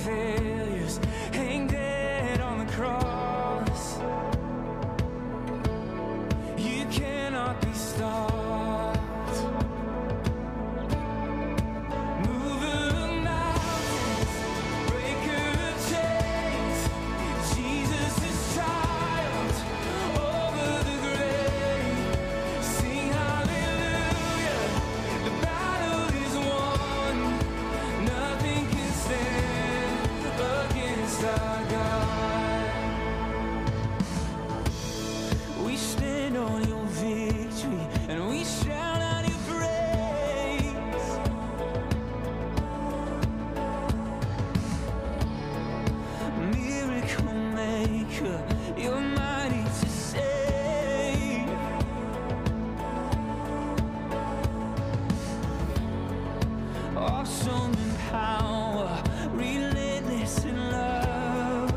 failures hang dead on the cross. You cannot be stopped. Mover of mountains, breaker of chains, Jesus has triumphed over the grave. Sing hallelujah, the battle is won. Nothing can stand against our God. We stand on your victory and we shout out your praise. Miracle maker, you're mighty to save. Awesome in power, relentless in love.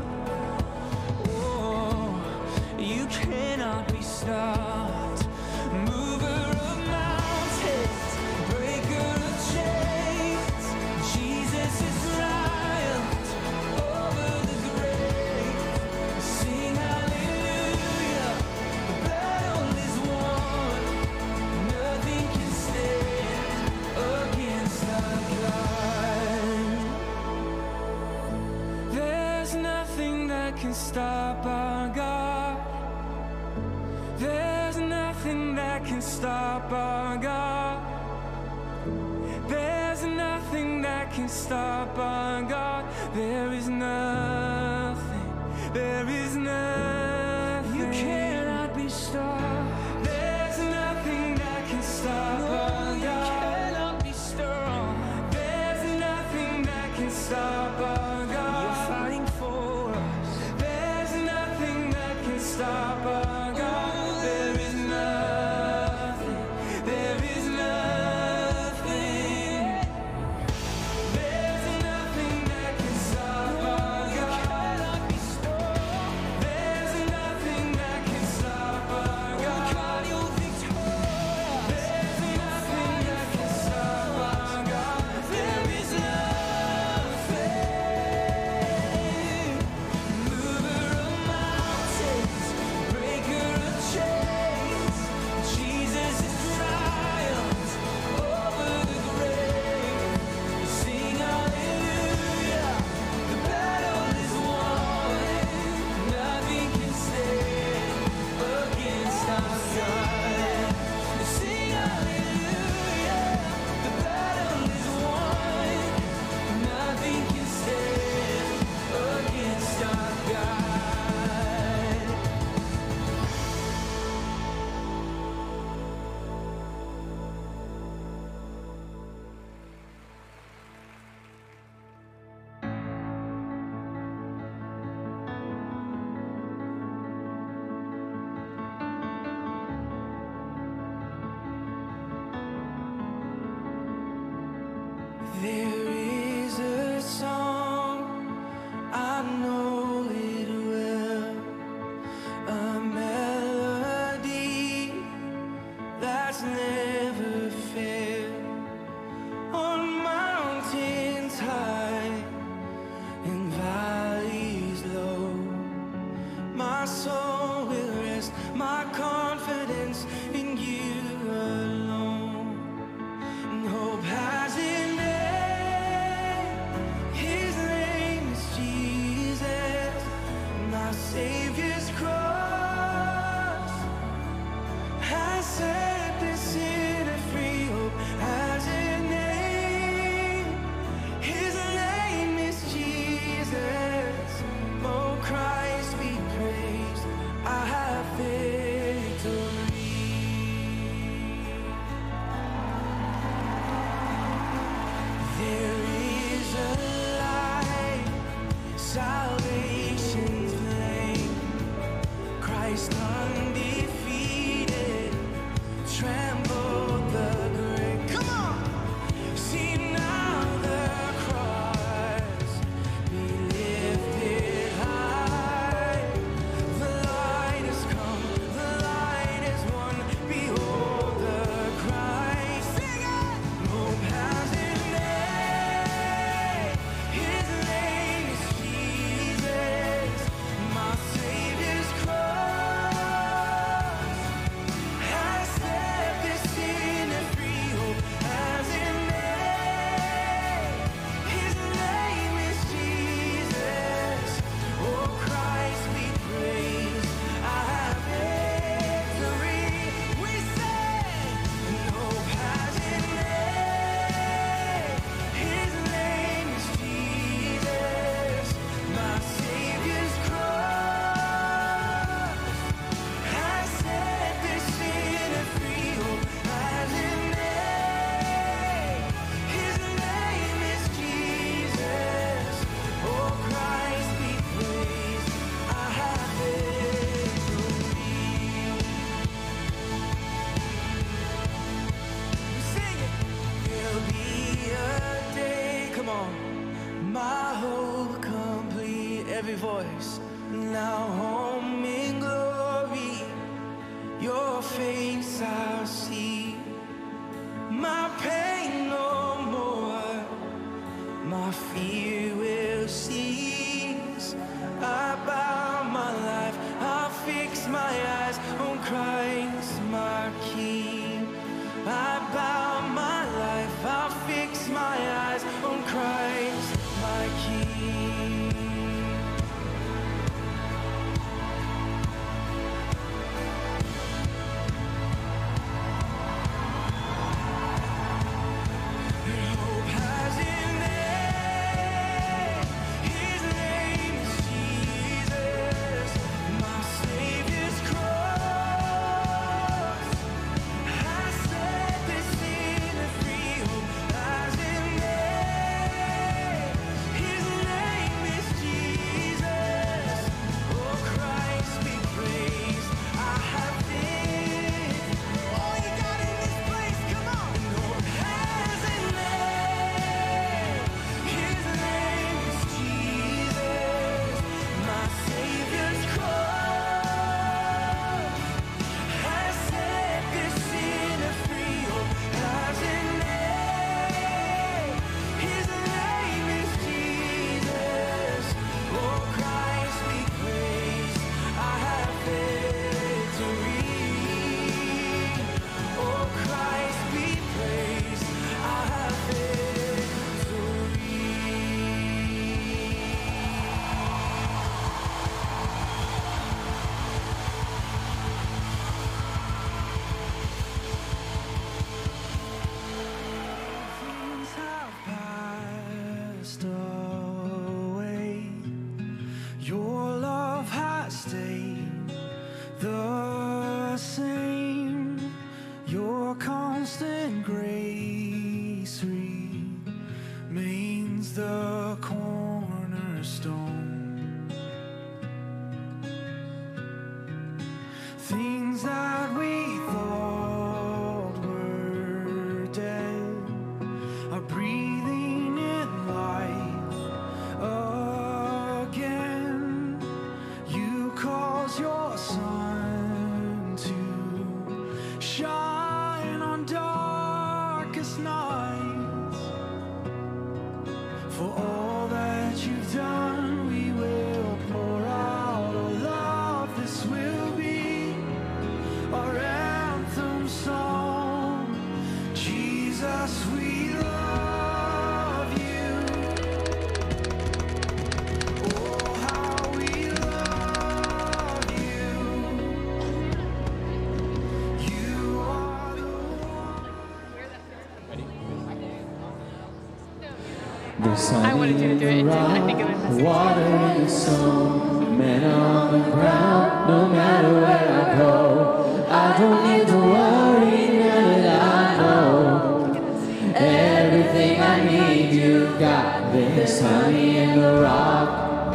Oh, you cannot be stopped. Mover of mountains, breaker of chains, Jesus is triumphed over the grave. Sing hallelujah, the battle is won. Nothing can stand against our God. There's nothing that can stop our God. There's nothing that can stop our God. There's nothing that can stop our God. There is nothing. There is nothing. You cannot be stopped. There's nothing that can stop our God. You cannot be stopped. There's nothing that can stop our God. You're fighting for us. There's nothing that can stop our God. There is nothing. There is nothing. There's nothing that can stop our God. You cannot be stopped. There's nothing that can stop our God. God, you're victorious. There's nothing that can stop our God. There is nothing. come on. My hope complete, every voice now home in glory. Your face I'll see, my pain no more, my fear will cease. I bow my life, I'll fix my eyes on Christ my King. I bow my life, I'll fix my eyes on Christ my King. Hope has a name, His name is Jesus. My Savior's cross has set the sinner free. Hope has a name, His name is Jesus. Oh, Christ be praised. I have been all you got in this place. Come on. And hope has a name, His name is Jesus. My Savior's cross has set the sinner free. Hope has a name, His name is Jesus. Oh, Christ be praised. I have victory. Oh, Christ be praised. I have victory. Things have passed away. Your love has stayed the same. Your constant grace remains the cornerstone. Things that we thought were dead are breathing in life again. You cause your sun to shine on darkest nights. For all that you've done, we will pour out our love. This will be our anthem song. Jesus, we love you. Oh, how we love you. You are the one. I wanted you to do it. I think it was messy. Water in the soul, men on the ground. No matter where I go, I don't need to worry. Now that I know everything I need, you got. There's honey in the rock.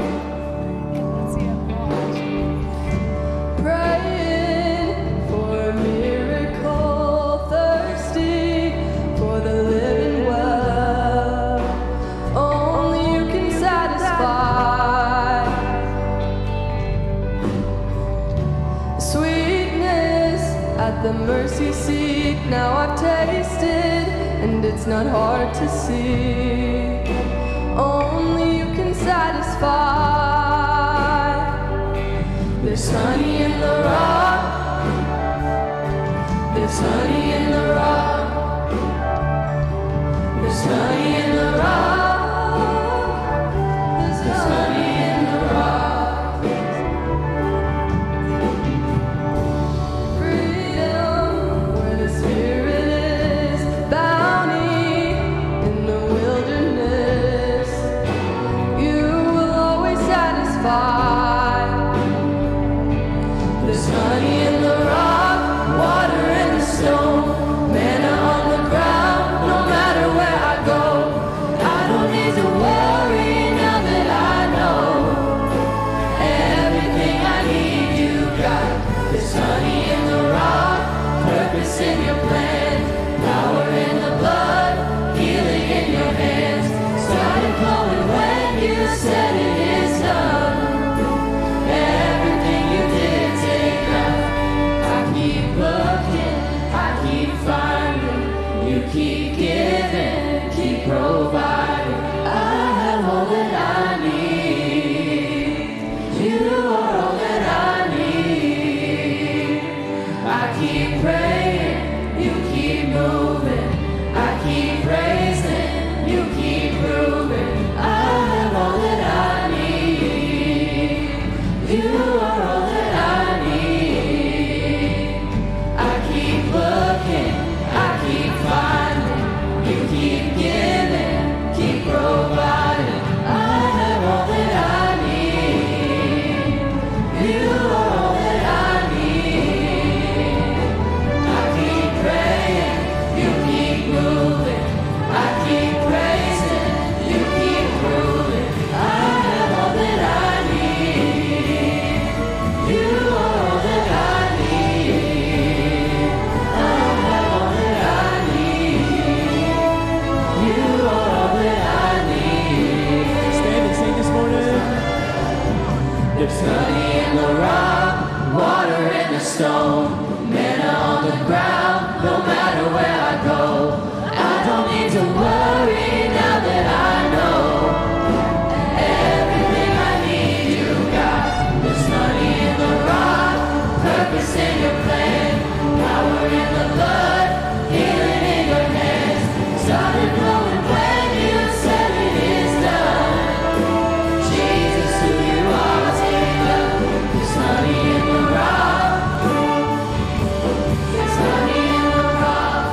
Praying for a miracle, thirsty for the living well. Only you can satisfy. Sweetness at the mercy seat. Now I've tasted, and it's not hard to see. Only you can satisfy. There's honey in the rock. There's honey in the rock. There's honey in the rock. There's honey in the rock. Freedom where the Spirit is. Bounty in the wilderness. There's honey in the rock, water in the stone, manna on the ground, no matter where I go. I don't need to worry now that I know everything I need you got. There's honey in the rock, purpose in your plan, power in the blood, healing in your hands. Started flowing when you said it is done. Jesus, who you are, take up. There's honey in the rock. There's honey in the rock.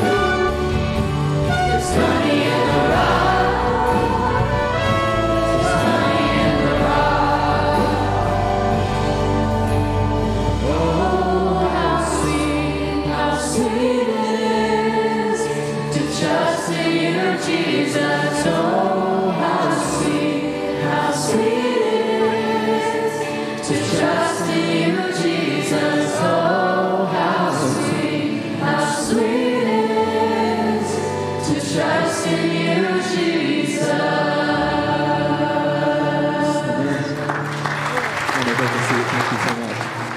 There's honey in the rock. There's honey in the rock. Oh, how sweet it is to trust in you, Jesus. Oh, how sweet it is to trust in you, Jesus. Oh, how sweet it is to trust in you, Jesus. Thank you so much.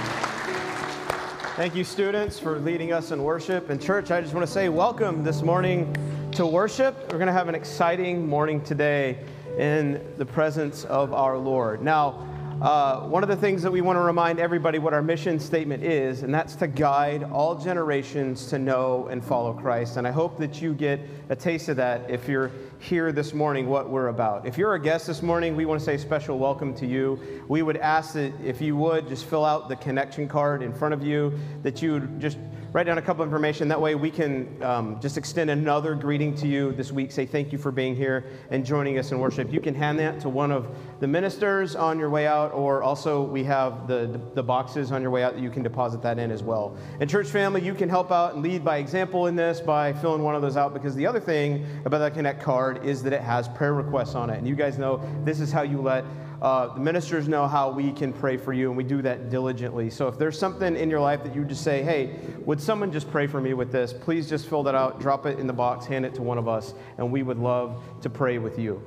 Thank you, students, for leading us in worship. And church, I just want to say welcome this morning to worship. We're going to have an exciting morning today in the presence of our Lord. Now, one of the things that we want to remind everybody what our mission statement is, and that's to guide all generations to know and follow Christ. And I hope that you get a taste of that if you're here this morning, what we're about. If you're a guest this morning, we want to say a special welcome to you. We would ask that if you would just fill out the connection card in front of you, that you would just write down a couple of information. That way we can just extend another greeting to you this week. Say thank you for being here and joining us in worship. You can hand that to one of the ministers on your way out, or also we have the boxes on your way out that you can deposit that in as well. And church family, you can help out and lead by example in this by filling one of those out, because the other thing about that Connect card is that it has prayer requests on it. And you guys know this is how you let the ministers know how we can pray for you, and we do that diligently. So if there's something in your life that you just say, hey, would someone just pray for me with this? Please just fill that out, drop it in the box, hand it to one of us, and we would love to pray with you.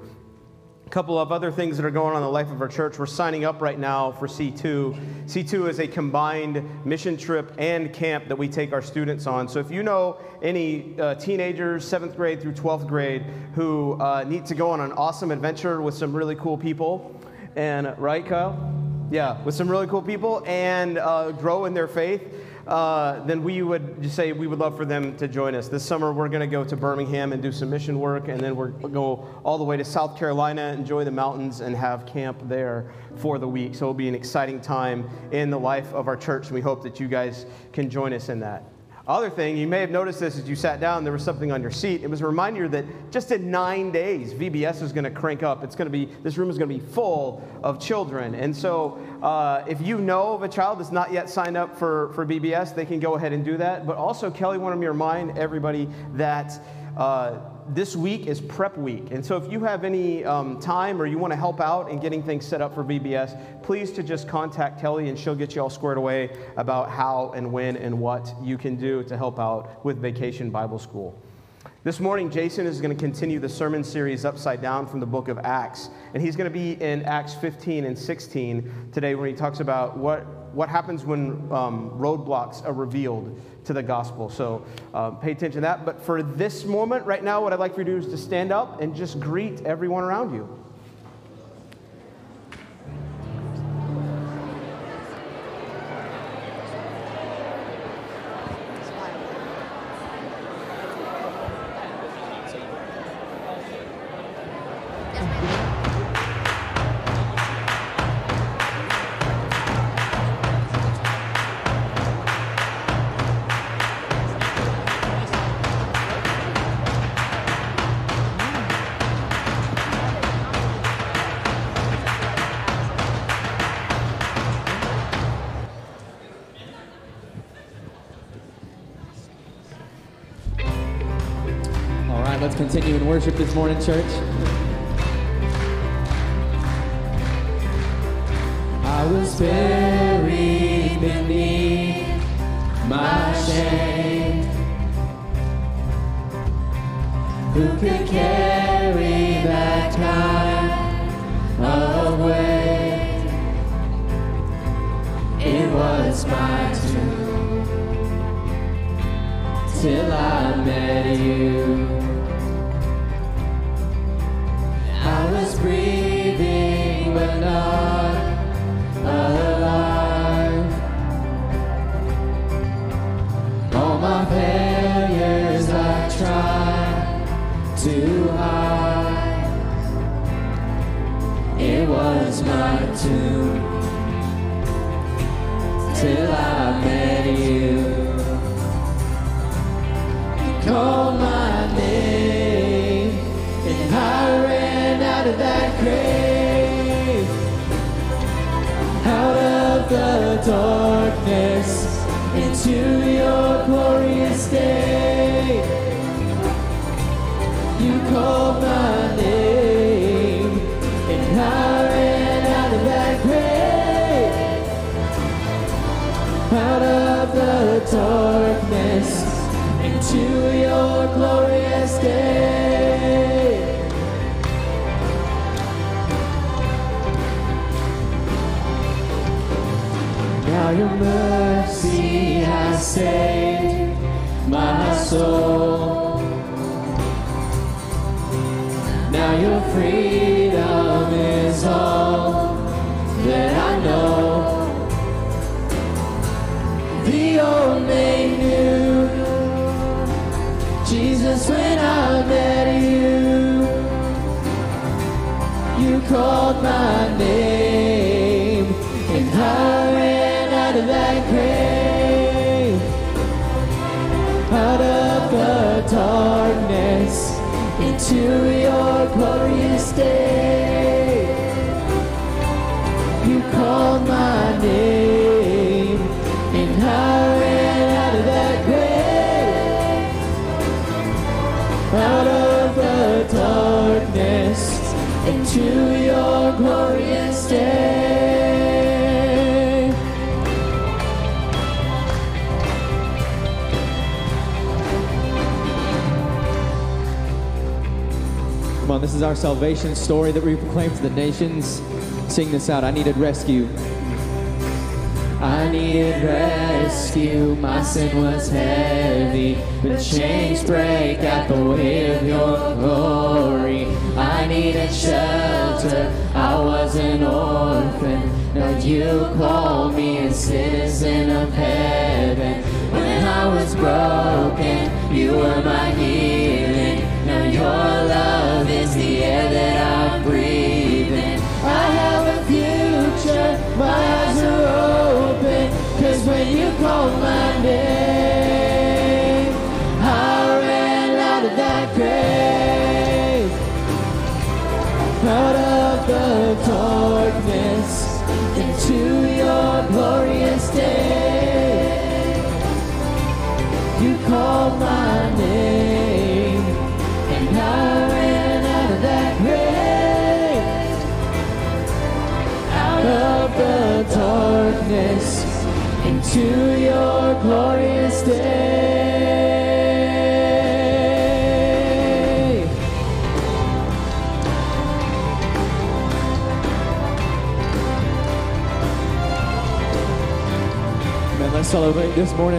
A couple of other things that are going on in the life of our church. We're signing up right now for C2. C2 is a combined mission trip and camp that we take our students on. So if you know any teenagers, 7th grade through 12th grade, who need to go on an awesome adventure with some really cool people, and right, Kyle? Yeah, with some really cool people, and grow in their faith, then we would just say we would love for them to join us. This summer we're going to go to Birmingham and do some mission work, and then we'll go all the way to South Carolina, enjoy the mountains, and have camp there for the week. So it'll be an exciting time in the life of our church, and we hope that you guys can join us in that. Other thing, you may have noticed this as you sat down, there was something on your seat. It was a reminder that just in 9 days, VBS is going to crank up. This room is going to be full of children. And so if you know of a child that's not yet signed up for VBS, they can go ahead and do that. But also, Kelly wanted me to remind everybody that this week is prep week. And so if you have any time or you want to help out in getting things set up for VBS, please to just contact Kelly and she'll get you all squared away about how and when and what you can do to help out with Vacation Bible School. This morning, Jason is going to continue the sermon series Upside Down from the book of Acts. And he's going to be in Acts 15 and 16 today, when he talks about what happens when roadblocks are revealed to the gospel. So pay attention to that. But for this moment right now, what I'd like for you to do is to stand up and just greet everyone around you. Let's continue in worship this morning, church. I was buried beneath my shame. Who could carry that kind of weight? was my tomb till I met you. I was breathing but not alive. All my failures I tried to hide. It was my tomb till I met you. You called my name and I ran out of that grave, out of the darkness into your glorious day. You called my name and I ran out of that grave, out of the darkness into your glorious day. Now your mercy has saved my soul. Now your freedom is all that I know. The old me knew Jesus when I met you. You called my name and I ran out of that grave, out of the darkness into your glorious day. You called my name and I ran out of that grave, out of the darkness into your glorious day. Come on, this is our salvation story that we proclaim to the nations. Sing this out. I needed rescue. I needed rescue. My sin was heavy, but chains break at the weight of your glory. I needed shelter. I was an orphan. Now you call me a citizen of heaven. When I was broken, you were my healing. Now your love is the air that I'm breathing. I have a future, my eyes are open, 'cause when you called my name, I ran out of that grave, out of the darkness into your glorious day. You called my name and I ran out of that grave, out of the darkness into your glorious day. Man, let's celebrate this morning.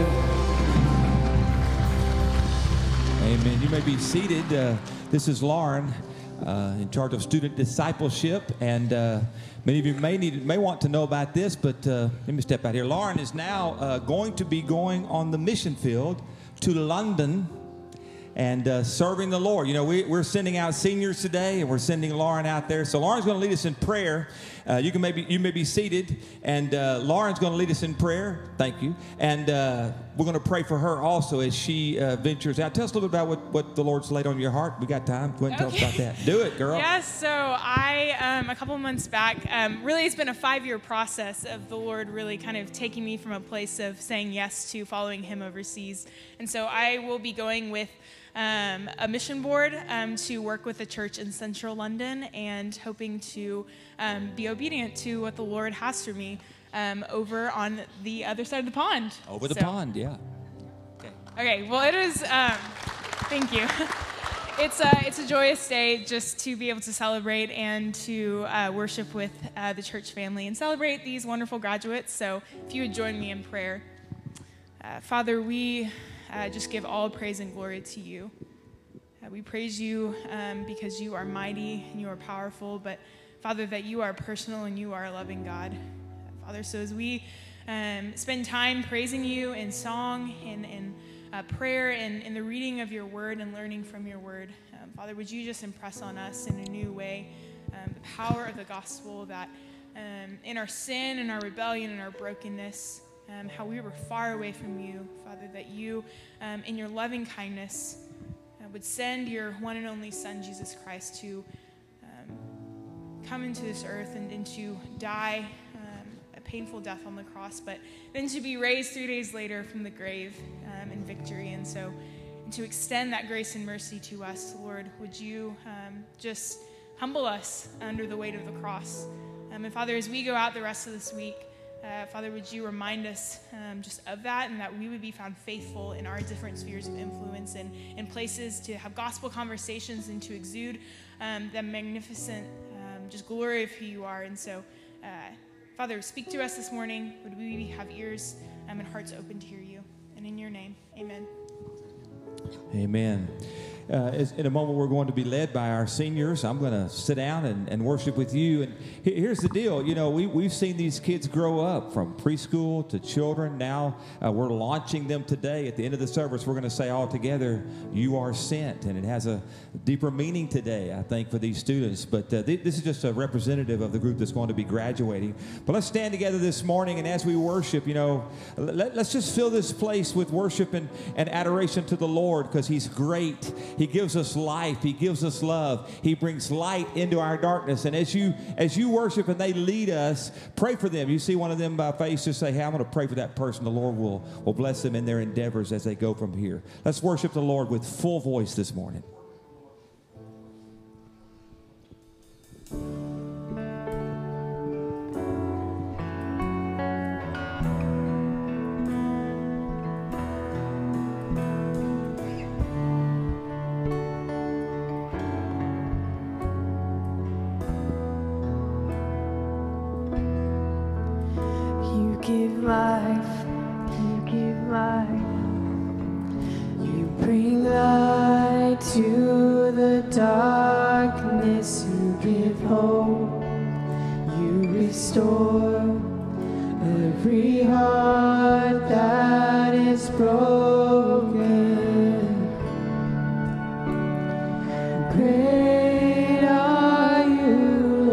Amen. You may be seated. This is Lauren, in charge of student discipleship, and many of you may want to know about this, but let me step out here. Lauren is now going to be going on the mission field to London and serving the Lord. You know, we're sending out seniors today, and we're sending Lauren out there. So Lauren's going to lead us in prayer. You may be seated, and Lauren's going to lead us in prayer. Thank you. And we're going to pray for her also as she ventures out. Tell us a little bit about what the Lord's laid on your heart. We got time. Go ahead and tell us about that. Do it, girl. Yes, so I, a couple months back, really it's been a 5-year process of the Lord really kind of taking me from a place of saying yes to following him overseas. And so I will be going with a mission board to work with a church in central London and hoping to be obedient to what the Lord has for me over on the other side of the pond. Over the pond, yeah. Okay, well, it is, thank you. It's a joyous day just to be able to celebrate and to worship with the church family and celebrate these wonderful graduates. So if you would join me in prayer. Father, we just give all praise and glory to you. We praise you because you are mighty and you are powerful, but Father, that you are personal and you are a loving God. Father, so as we spend time praising you in song and in prayer and in the reading of your word and learning from your word, Father, would you just impress on us in a new way the power of the gospel, that in our sin and our rebellion and our brokenness, how we were far away from you, Father, that you, in your loving kindness, would send your one and only Son, Jesus Christ, to come into this earth and to die a painful death on the cross, but then to be raised 3 days later from the grave in victory. And so to extend that grace and mercy to us, Lord, would you just humble us under the weight of the cross. And Father, as we go out the rest of this week, Father, would you remind us just of that, and that we would be found faithful in our different spheres of influence and in places to have gospel conversations and to exude the magnificent just glory of who you are. And so, Father, speak to us this morning. Would we have ears and hearts open to hear you? And in your name, amen. Amen. In a moment, we're going to be led by our seniors. I'm going to sit down and worship with you. And here's the deal. You know, we've seen these kids grow up from preschool to children. Now we're launching them today. At the end of the service, we're going to say all together, "You are sent." And it has a deeper meaning today, I think, for these students. But this is just a representative of the group that's going to be graduating. But let's stand together this morning. And as we worship, you know, let's just fill this place with worship and adoration to the Lord, because he's great. He gives us life. He gives us love. He brings light into our darkness. And as you worship and they lead us, pray for them. You see one of them by face, just say, "Hey, I'm going to pray for that person." The Lord will bless them in their endeavors as they go from here. Let's worship the Lord with full voice this morning. Give life, you give life. You bring light to the darkness. You give hope. You restore every heart that is broken. Great are you,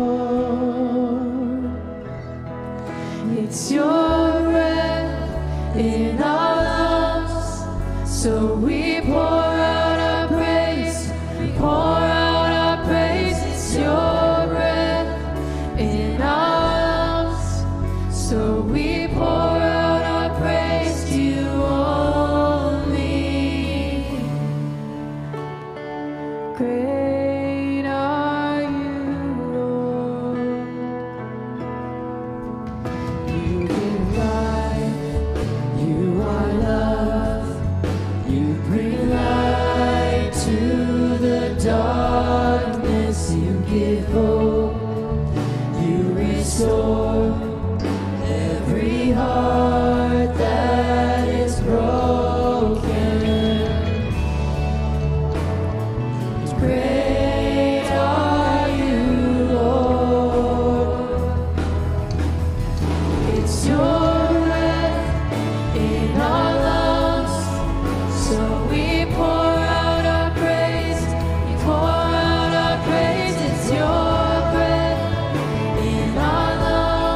Lord. It's your breath in our lungs, so we pour out our praise. We pour out our praise. It's your breath in our lungs, so we pour out our praise to you only. Great are you, Lord. You give life, you are love, you bring light to the darkness, you give hope, you restore every heart that is broken. Great are you, Lord. It's your breath in our lungs, so we pour out our praise. We pour out our praise. It's your breath in our lungs.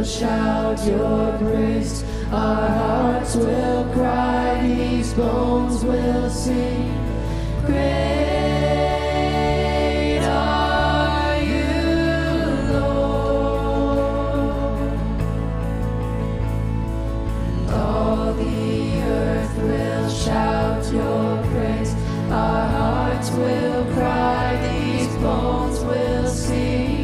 shout your praise. Our hearts will cry, these bones will sing. Great are you, Lord. And all the earth will shout your praise. Our hearts will cry, these bones will sing.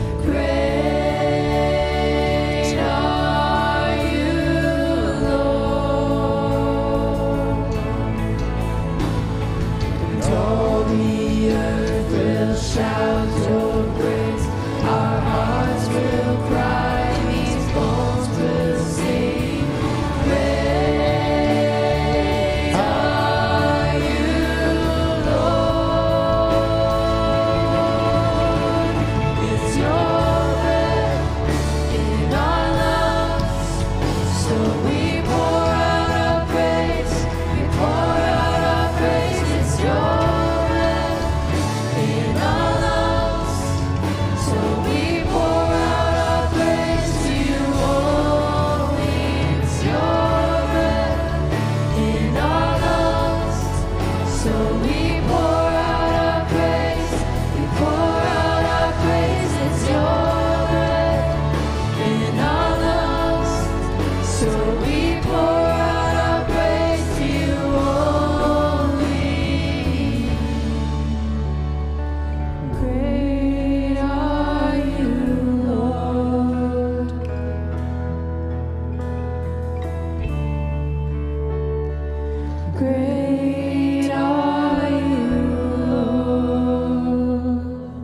Great are you, Lord. And all the earth will shout your praise. Our hearts will cry, these bones will sing. Great are you, Lord. It's your breath in our lungs, so we pour out our praise. We pour out our praise. It's your breath in our lungs, so we pour out our praise to you only. It's your breath in our lungs, so we pour out our praise. We pour out our praise. It's your breath in our lungs, so we pour out our praise to you only. Great are you, Lord. Great are you, Lord.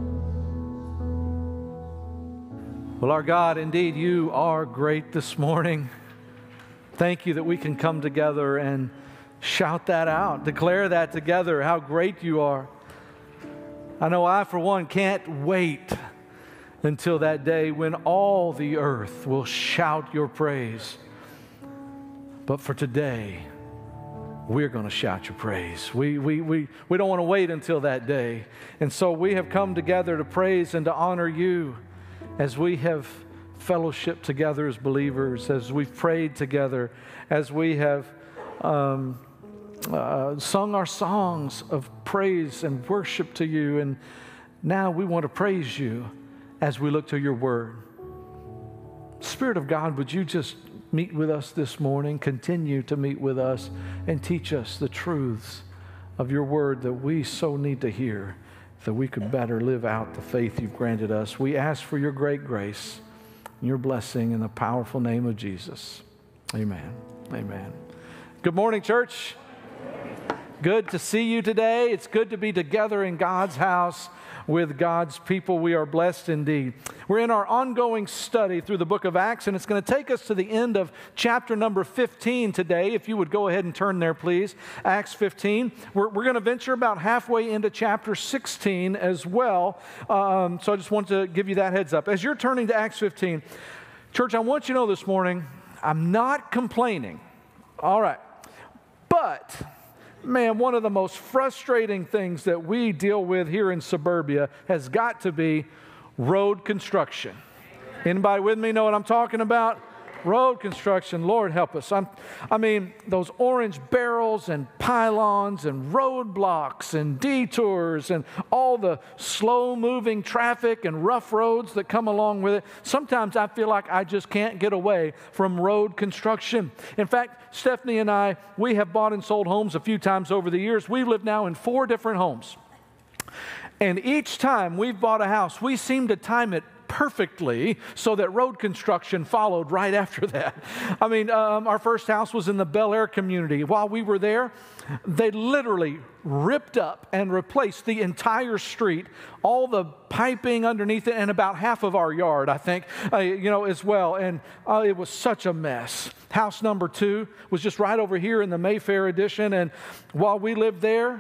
Well, our God, indeed, you are great this morning. Thank you that we can come together and shout that out, declare that together, how great you are. I know I, for one, can't wait until that day when all the earth will shout your praise. But for today, we're going to shout your praise. We don't want to wait until that day. And so we have come together to praise and to honor you as we have fellowship together as believers, as we've prayed together, as we have sung our songs of praise and worship to you. And now we want to praise you as we look to your word. Spirit of God, would you just meet with us this morning, continue to meet with us, and teach us the truths of your word that we so need to hear, that we could better live out the faith you've granted us. We ask for your great grace and your blessing in the powerful name of Jesus. Amen. Amen. Good morning, church. Good to see you today. It's good to be together in God's house with God's people. We are blessed indeed. We're in our ongoing study through the book of Acts, and it's going to take us to the end of chapter number 15 today. If you would go ahead and turn there, please. Acts 15. We're going to venture about halfway into chapter 16 as well. So I just want to give you that heads up. As you're turning to Acts 15, church, I want you to know this morning, I'm not complaining. All right. But man, one of the most frustrating things that we deal with here in suburbia has got to be road construction. Anybody with me know what I'm talking about? Road construction, Lord help us. I mean, those orange barrels and pylons and roadblocks and detours and all the slow-moving traffic and rough roads that come along with it. Sometimes I feel like I just can't get away from road construction. In fact, Stephanie and I, we have bought and sold homes a few times over the years. We live now in 4 different homes. And each time we've bought a house, we seem to time it perfectly so that road construction followed right after that. I mean, our first house was in the Bel Air community. While we were there, they literally ripped up and replaced the entire street, all the piping underneath it, and about half of our yard, I think, as well. And it was such a mess. House number 2 was just right over here in the Mayfair addition. And while we lived there,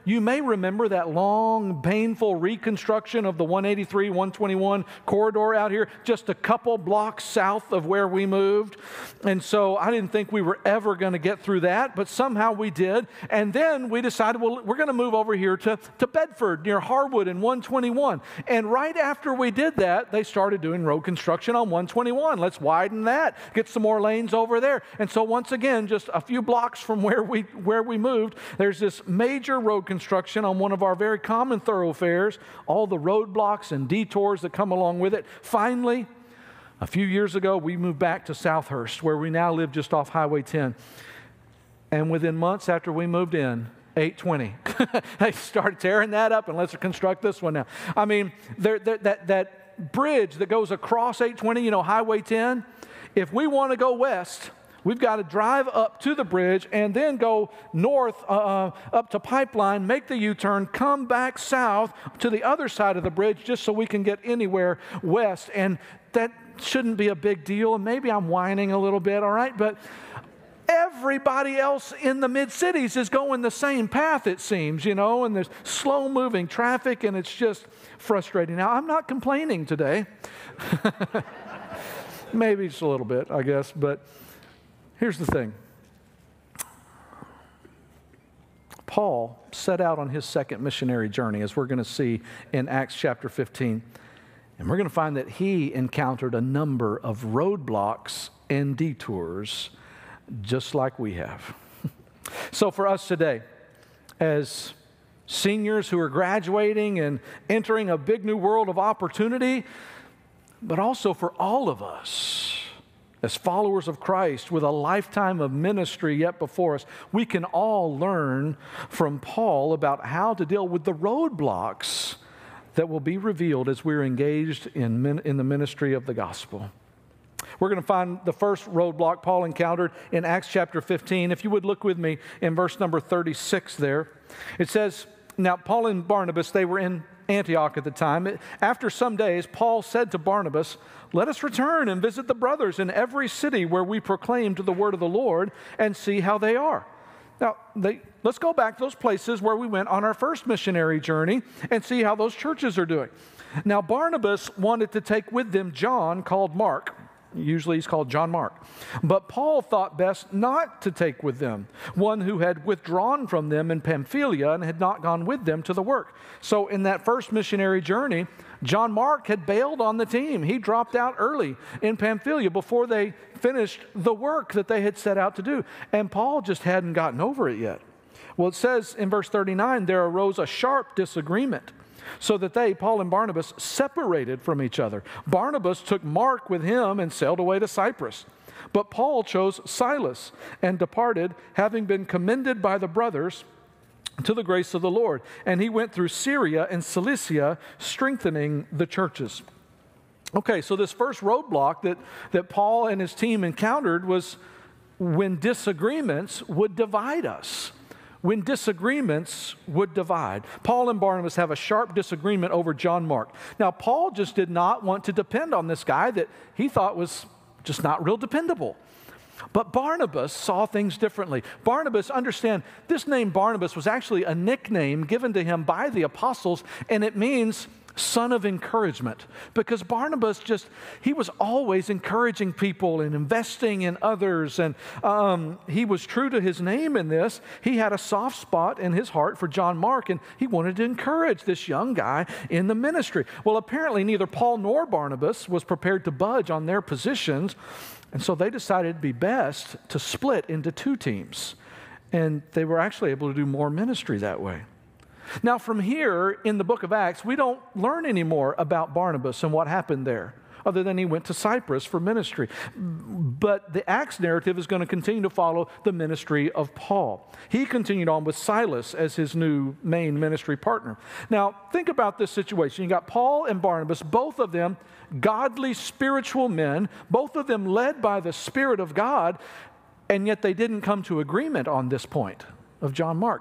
you may remember that long, painful reconstruction of the 183, 121 corridor out here, just a couple blocks south of where we moved. And so I didn't think we were ever going to get through that, but somehow we did. And then we decided, well, we're going to move over here to Bedford near Harwood and 121. And right after we did that, they started doing road construction on 121. Let's widen that, get some more lanes over there. And so once again, just a few blocks from where we moved, there's this major road construction on one of our very common thoroughfares, all the roadblocks and detours that come along with it. Finally, a few years ago, we moved back to Southhurst, where we now live just off Highway 10. And within months after we moved in, 820, they started tearing that up, and let's construct this one now. I mean, that bridge that goes across 820, Highway 10, if we want to go west, we've got to drive up to the bridge and then go north up to Pipeline, make the U-turn, come back south to the other side of the bridge just so we can get anywhere west. And that shouldn't be a big deal. And maybe I'm whining a little bit, all right? But everybody else in the mid-cities is going the same path, it seems, and there's slow-moving traffic, and it's just frustrating. Now, I'm not complaining today. Maybe just a little bit, I guess, but here's the thing. Paul set out on his second missionary journey, as we're going to see in Acts chapter 15. And we're going to find that he encountered a number of roadblocks and detours, just like we have. So for us today, as seniors who are graduating and entering a big new world of opportunity, but also for all of us, as followers of Christ with a lifetime of ministry yet before us, we can all learn from Paul about how to deal with the roadblocks that will be revealed as we're engaged in the ministry of the gospel. We're going to find the first roadblock Paul encountered in Acts chapter 15. If you would look with me in verse number 36 there. It says, now Paul and Barnabas, they were in Antioch at the time. After some days, Paul said to Barnabas, let us return and visit the brothers in every city where we proclaimed the word of the Lord and see how they are. Now, let's go back to those places where we went on our first missionary journey and see how those churches are doing. Now, Barnabas wanted to take with them John, called Mark. Usually he's called John Mark. But Paul thought best not to take with them one who had withdrawn from them in Pamphylia and had not gone with them to the work. So in that first missionary journey, John Mark had bailed on the team. He dropped out early in Pamphylia before they finished the work that they had set out to do. And Paul just hadn't gotten over it yet. Well, it says in verse 39, there arose a sharp disagreement, so that they, Paul and Barnabas, separated from each other. Barnabas took Mark with him and sailed away to Cyprus. But Paul chose Silas and departed, having been commended by the brothers to the grace of the Lord. And he went through Syria and Cilicia, strengthening the churches. Okay, so this first roadblock that Paul and his team encountered was when disagreements would divide us. When disagreements would divide. Paul and Barnabas have a sharp disagreement over John Mark. Now, Paul just did not want to depend on this guy that he thought was just not real dependable. But Barnabas saw things differently. Barnabas, understand, this name Barnabas was actually a nickname given to him by the apostles, and it means son of encouragement. Because Barnabas he was always encouraging people and investing in others, and he was true to his name in this. He had a soft spot in his heart for John Mark, and he wanted to encourage this young guy in the ministry. Well, apparently neither Paul nor Barnabas was prepared to budge on their positions, and so they decided it'd be best to split into two teams, and they were actually able to do more ministry that way. Now, from here in the book of Acts, we don't learn any more about Barnabas and what happened there, other than he went to Cyprus for ministry. But the Acts narrative is going to continue to follow the ministry of Paul. He continued on with Silas as his new main ministry partner. Now, think about this situation. You got Paul and Barnabas, both of them godly, spiritual men, both of them led by the Spirit of God, and yet they didn't come to agreement on this point of John Mark.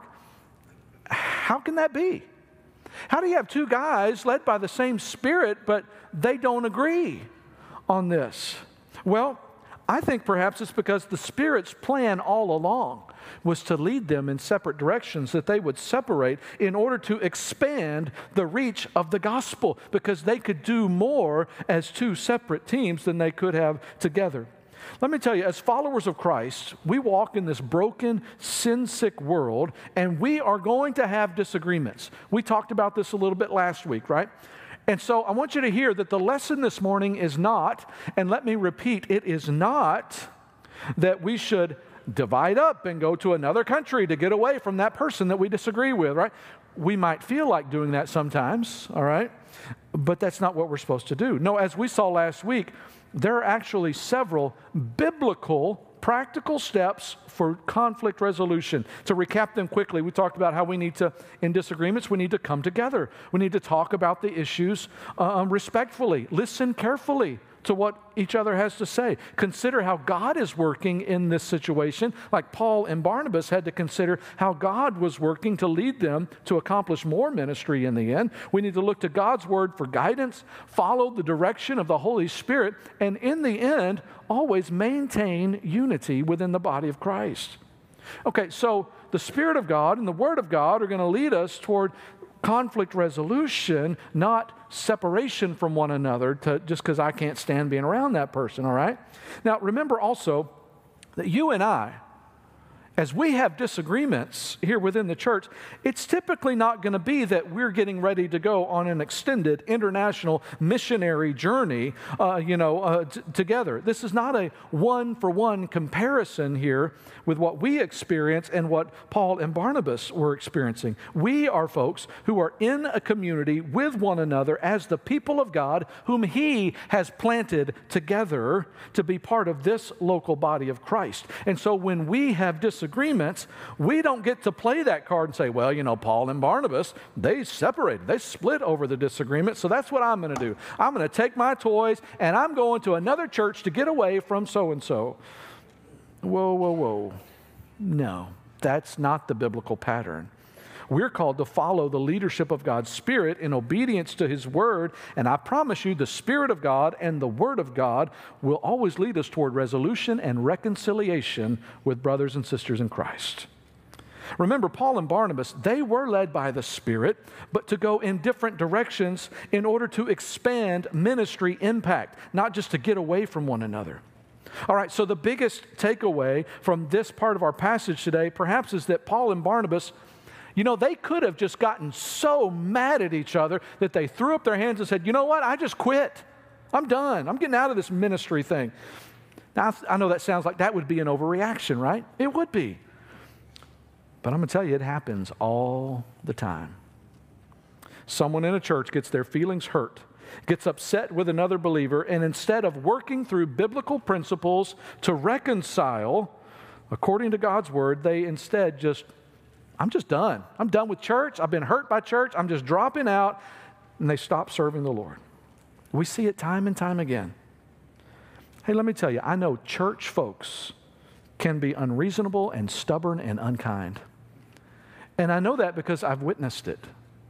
How can that be? How do you have two guys led by the same Spirit, but they don't agree on this? Well, I think perhaps it's because the Spirit's plan all along was to lead them in separate directions, that they would separate in order to expand the reach of the gospel, because they could do more as two separate teams than they could have together. Let me tell you, as followers of Christ, we walk in this broken, sin-sick world, and we are going to have disagreements. We talked about this a little bit last week, right? And so I want you to hear that the lesson this morning is not, and let me repeat, it is not that we should divide up and go to another country to get away from that person that we disagree with, right? We might feel like doing that sometimes, all right? But that's not what we're supposed to do. No, as we saw last week, there are actually several biblical practical steps for conflict resolution. To recap them quickly, we talked about how we need to, in disagreements, we need to come together. We need to talk about the issues respectfully. Listen carefully to what each other has to say. Consider how God is working in this situation, like Paul and Barnabas had to consider how God was working to lead them to accomplish more ministry in the end. We need to look to God's word for guidance, follow the direction of the Holy Spirit, and in the end, always maintain unity within the body of Christ. Okay, so the Spirit of God and the Word of God are going to lead us toward conflict resolution, not separation from one another just because I can't stand being around that person, all right? Now, remember also that you and I, as we have disagreements here within the church, it's typically not going to be that we're getting ready to go on an extended international missionary journey, together. This is not a one-for-one comparison here with what we experience and what Paul and Barnabas were experiencing. We are folks who are in a community with one another as the people of God whom He has planted together to be part of this local body of Christ. And so when we have disagreements, we don't get to play that card and say, well, Paul and Barnabas, they separated. They split over the disagreement, so that's what I'm going to do. I'm going to take my toys, and I'm going to another church to get away from so-and-so. Whoa, whoa, whoa. No, that's not the biblical pattern. We're called to follow the leadership of God's Spirit in obedience to His Word, and I promise you the Spirit of God and the Word of God will always lead us toward resolution and reconciliation with brothers and sisters in Christ. Remember, Paul and Barnabas, they were led by the Spirit, but to go in different directions in order to expand ministry impact, not just to get away from one another. All right, so the biggest takeaway from this part of our passage today perhaps is that Paul and Barnabas, they could have just gotten so mad at each other that they threw up their hands and said, you know what, I just quit. I'm done. I'm getting out of this ministry thing. Now, I know that sounds like that would be an overreaction, right? It would be. But I'm going to tell you, it happens all the time. Someone in a church gets their feelings hurt, gets upset with another believer, and instead of working through biblical principles to reconcile, according to God's word, they instead I'm just done. I'm done with church. I've been hurt by church. I'm just dropping out. And they stop serving the Lord. We see it time and time again. Hey, let me tell you, I know church folks can be unreasonable and stubborn and unkind. And I know that because I've witnessed it.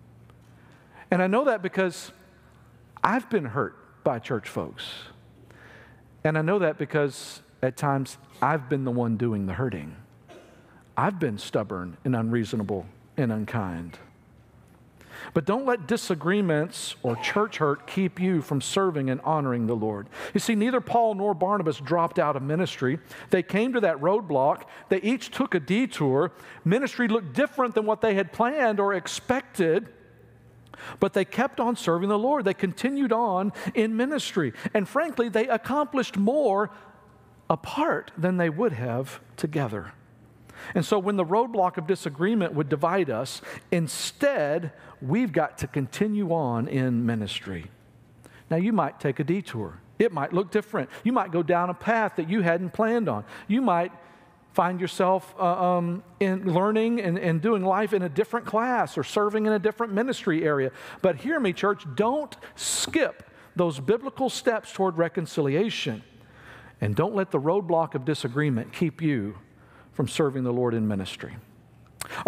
And I know that because I've been hurt by church folks. And I know that because at times I've been the one doing the hurting. I've been stubborn and unreasonable and unkind. But don't let disagreements or church hurt keep you from serving and honoring the Lord. You see, neither Paul nor Barnabas dropped out of ministry. They came to that roadblock. They each took a detour. Ministry looked different than what they had planned or expected, but they kept on serving the Lord. They continued on in ministry. And frankly, they accomplished more apart than they would have together. And so when the roadblock of disagreement would divide us, instead, we've got to continue on in ministry. Now, you might take a detour. It might look different. You might go down a path that you hadn't planned on. You might find yourself in learning and doing life in a different class or serving in a different ministry area. But hear me, church, don't skip those biblical steps toward reconciliation. And don't let the roadblock of disagreement keep you from serving the Lord in ministry. All right,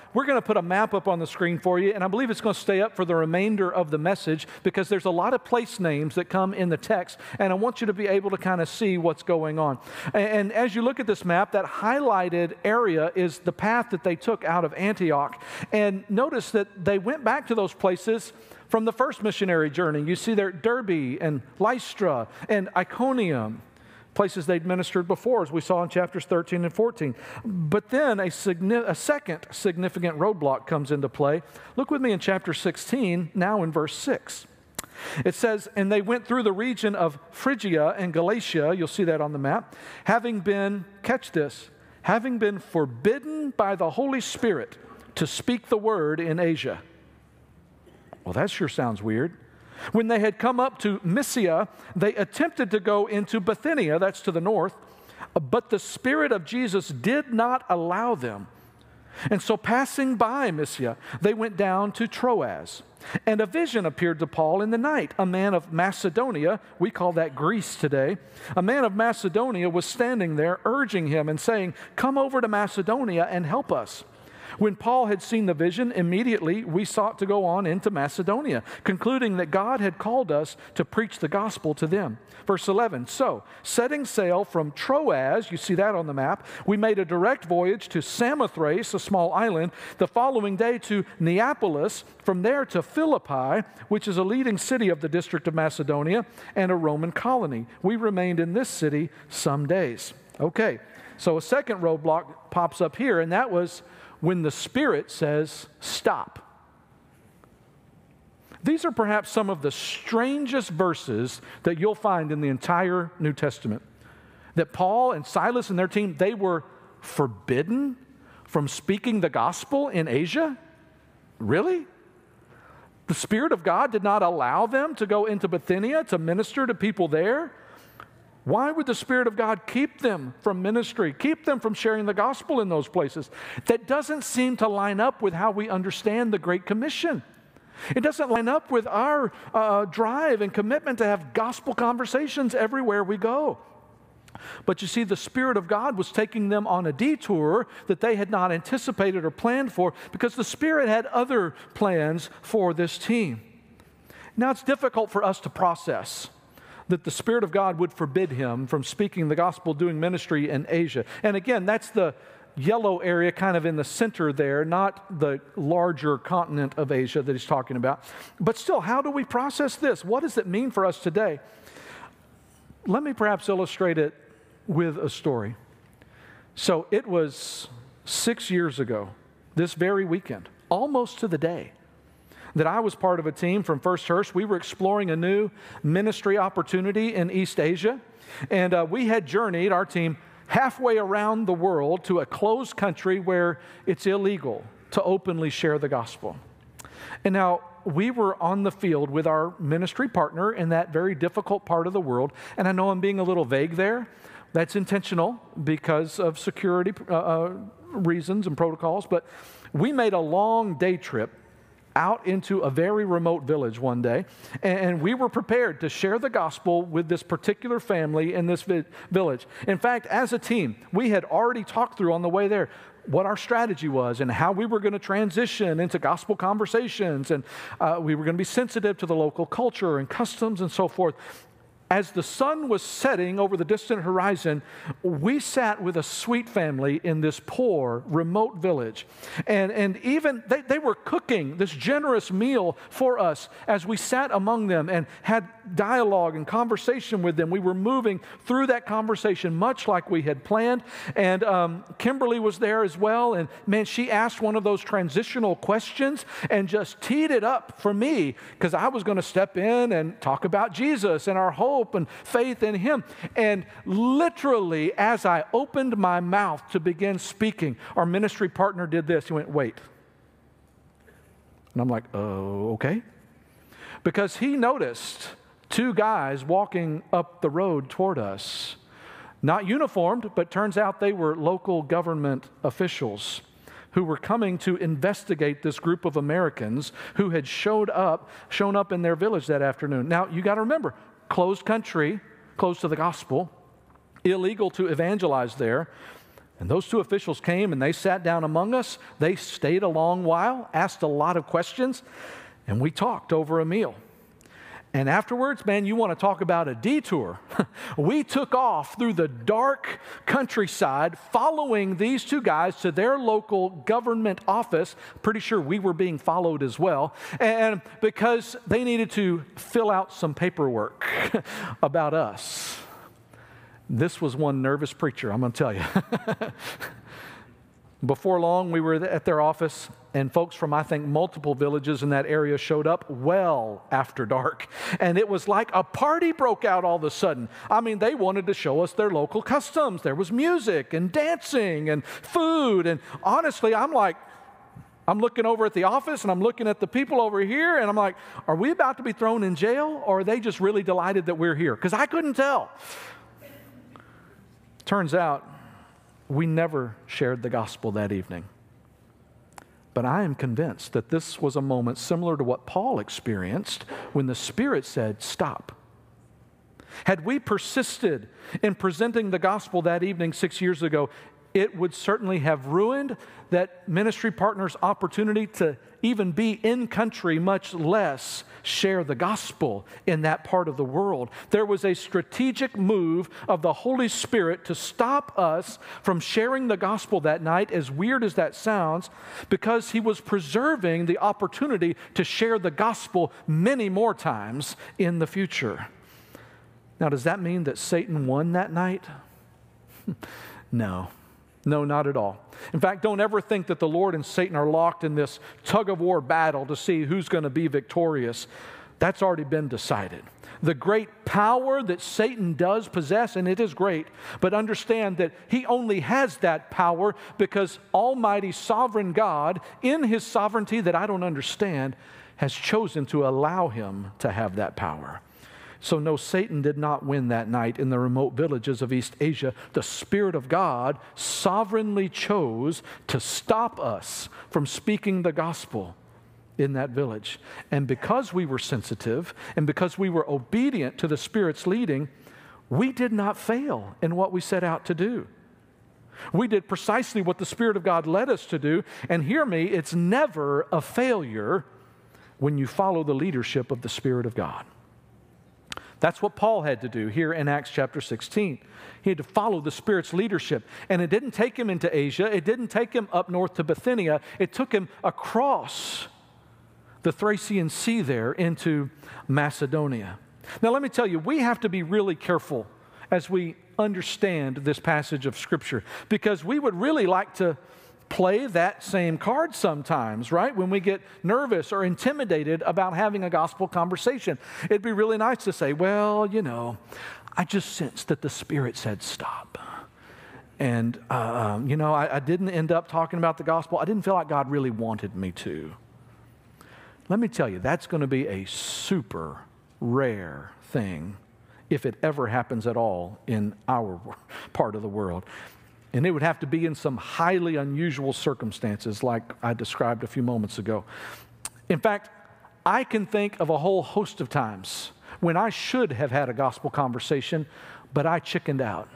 we're going to put a map up on the screen for you, and I believe it's going to stay up for the remainder of the message because there's a lot of place names that come in the text, and I want you to be able to kind of see what's going on. And as you look at this map, that highlighted area is the path that they took out of Antioch. And notice that they went back to those places from the first missionary journey. You see there Derbe and Lystra and Iconium, places they'd ministered before, as we saw in chapters 13 and 14. But then a second significant roadblock comes into play. Look with me in chapter 16, now in verse 6. It says, and they went through the region of Phrygia and Galatia, you'll see that on the map, having been, catch this, having been forbidden by the Holy Spirit to speak the word in Asia. Well, that sure sounds weird. When they had come up to Mysia, they attempted to go into Bithynia, that's to the north, but the Spirit of Jesus did not allow them. And so passing by Mysia, they went down to Troas. And a vision appeared to Paul in the night. A man of Macedonia, we call that Greece today, a man of Macedonia was standing there urging him and saying, "Come over to Macedonia and help us." When Paul had seen the vision, immediately we sought to go on into Macedonia, concluding that God had called us to preach the gospel to them. Verse 11, so setting sail from Troas, you see that on the map, we made a direct voyage to Samothrace, a small island, the following day to Neapolis, from there to Philippi, which is a leading city of the district of Macedonia and a Roman colony. We remained in this city some days. Okay, so a second roadblock pops up here, and that was when the Spirit says, stop. These are perhaps some of the strangest verses that you'll find in the entire New Testament. That Paul and Silas and their team, they were forbidden from speaking the gospel in Asia? Really? The Spirit of God did not allow them to go into Bithynia to minister to people there? Why would the Spirit of God keep them from ministry, keep them from sharing the gospel in those places? That doesn't seem to line up with how we understand the Great Commission. It doesn't line up with our drive and commitment to have gospel conversations everywhere we go. But you see, the Spirit of God was taking them on a detour that they had not anticipated or planned for because the Spirit had other plans for this team. Now, it's difficult for us to process that the Spirit of God would forbid him from speaking the gospel, doing ministry in Asia. And again, that's the yellow area kind of in the center there, not the larger continent of Asia that he's talking about. But still, how do we process this? What does it mean for us today? Let me perhaps illustrate it with a story. So it was 6 years ago, this very weekend, almost to the day, that I was part of a team from First Church. We were exploring a new ministry opportunity in East Asia, and we had journeyed, our team, halfway around the world to a closed country where it's illegal to openly share the gospel. And now, we were on the field with our ministry partner in that very difficult part of the world, and I know I'm being a little vague there. That's intentional because of security reasons and protocols, but we made a long day trip out into a very remote village one day, and we were prepared to share the gospel with this particular family in this village. In fact, as a team, we had already talked through on the way there what our strategy was and how we were going to transition into gospel conversations, and we were going to be sensitive to the local culture and customs and so forth. As the sun was setting over the distant horizon, we sat with a sweet family in this poor, remote village. And even they were cooking this generous meal for us as we sat among them and had dialogue and conversation with them. We were moving through that conversation much like we had planned. And Kimberly was there as well. And man, she asked one of those transitional questions and just teed it up for me because I was going to step in and talk about Jesus and our hope and faith in Him. And literally, as I opened my mouth to begin speaking, our ministry partner did this. He went, wait. And I'm like, oh, okay. Because he noticed two guys walking up the road toward us, not uniformed, but turns out they were local government officials who were coming to investigate this group of Americans who had shown up in their village that afternoon. Now, you got to remember, closed country, closed to the gospel, illegal to evangelize there. And those two officials came and they sat down among us. They stayed a long while, asked a lot of questions, and we talked over a meal. And afterwards, man, you want to talk about a detour. We took off through the dark countryside following these two guys to their local government office. Pretty sure we were being followed as well. And because they needed to fill out some paperwork about us. This was one nervous preacher, I'm going to tell you. Before long, we were at their office, and folks from, I think, multiple villages in that area showed up well after dark. And it was like a party broke out all of a sudden. I mean, they wanted to show us their local customs. There was music and dancing and food. And honestly, I'm looking over at the office, and I'm looking at the people over here, and I'm like, are we about to be thrown in jail, or are they just really delighted that we're here? Because I couldn't tell. Turns out, we never shared the gospel that evening. But I am convinced that this was a moment similar to what Paul experienced when the Spirit said, stop. Had we persisted in presenting the gospel that evening 6 years ago, it would certainly have ruined that ministry partner's opportunity to even be in country, much less share the gospel in that part of the world. There was a strategic move of the Holy Spirit to stop us from sharing the gospel that night, as weird as that sounds, because He was preserving the opportunity to share the gospel many more times in the future. Now, does that mean that Satan won that night? No. No, not at all. In fact, don't ever think that the Lord and Satan are locked in this tug-of-war battle to see who's going to be victorious. That's already been decided. The great power that Satan does possess, and it is great, but understand that he only has that power because Almighty Sovereign God, in His sovereignty that I don't understand, has chosen to allow him to have that power. So no, Satan did not win that night in the remote villages of East Asia. The Spirit of God sovereignly chose to stop us from speaking the gospel in that village. And because we were sensitive and because we were obedient to the Spirit's leading, we did not fail in what we set out to do. We did precisely what the Spirit of God led us to do. And hear me, it's never a failure when you follow the leadership of the Spirit of God. That's what Paul had to do here in Acts chapter 16. He had to follow the Spirit's leadership. And it didn't take him into Asia. It didn't take him up north to Bithynia. It took him across the Thracian Sea there into Macedonia. Now let me tell you, we have to be really careful as we understand this passage of Scripture, because we would really like to play that same card sometimes, right? When we get nervous or intimidated about having a gospel conversation. It'd be really nice to say, well, you know, I just sensed that the Spirit said stop. And, you know, I didn't end up talking about the gospel. I didn't feel like God really wanted me to. Let me tell you, that's going to be a super rare thing if it ever happens at all in our part of the world. And it would have to be in some highly unusual circumstances like I described a few moments ago. In fact, I can think of a whole host of times when I should have had a gospel conversation, but I chickened out.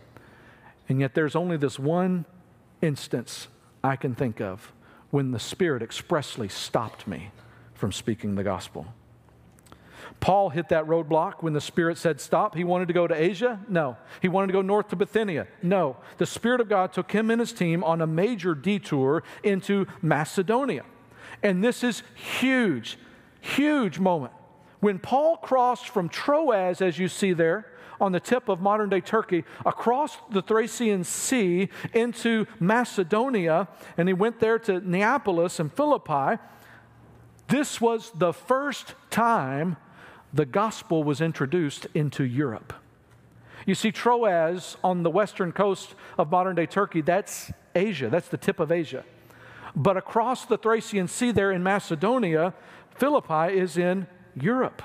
And yet there's only this one instance I can think of when the Spirit expressly stopped me from speaking the gospel. Paul hit that roadblock when the Spirit said stop. He wanted to go to Asia? No. He wanted to go north to Bithynia? No. The Spirit of God took him and his team on a major detour into Macedonia. And this is huge, huge moment. When Paul crossed from Troas, as you see there, on the tip of modern-day Turkey, across the Thracian Sea into Macedonia, and he went there to Neapolis and Philippi, this was the first time the gospel was introduced into Europe. You see, Troas on the western coast of modern-day Turkey, that's Asia. That's the tip of Asia. But across the Thracian Sea there in Macedonia, Philippi is in Europe.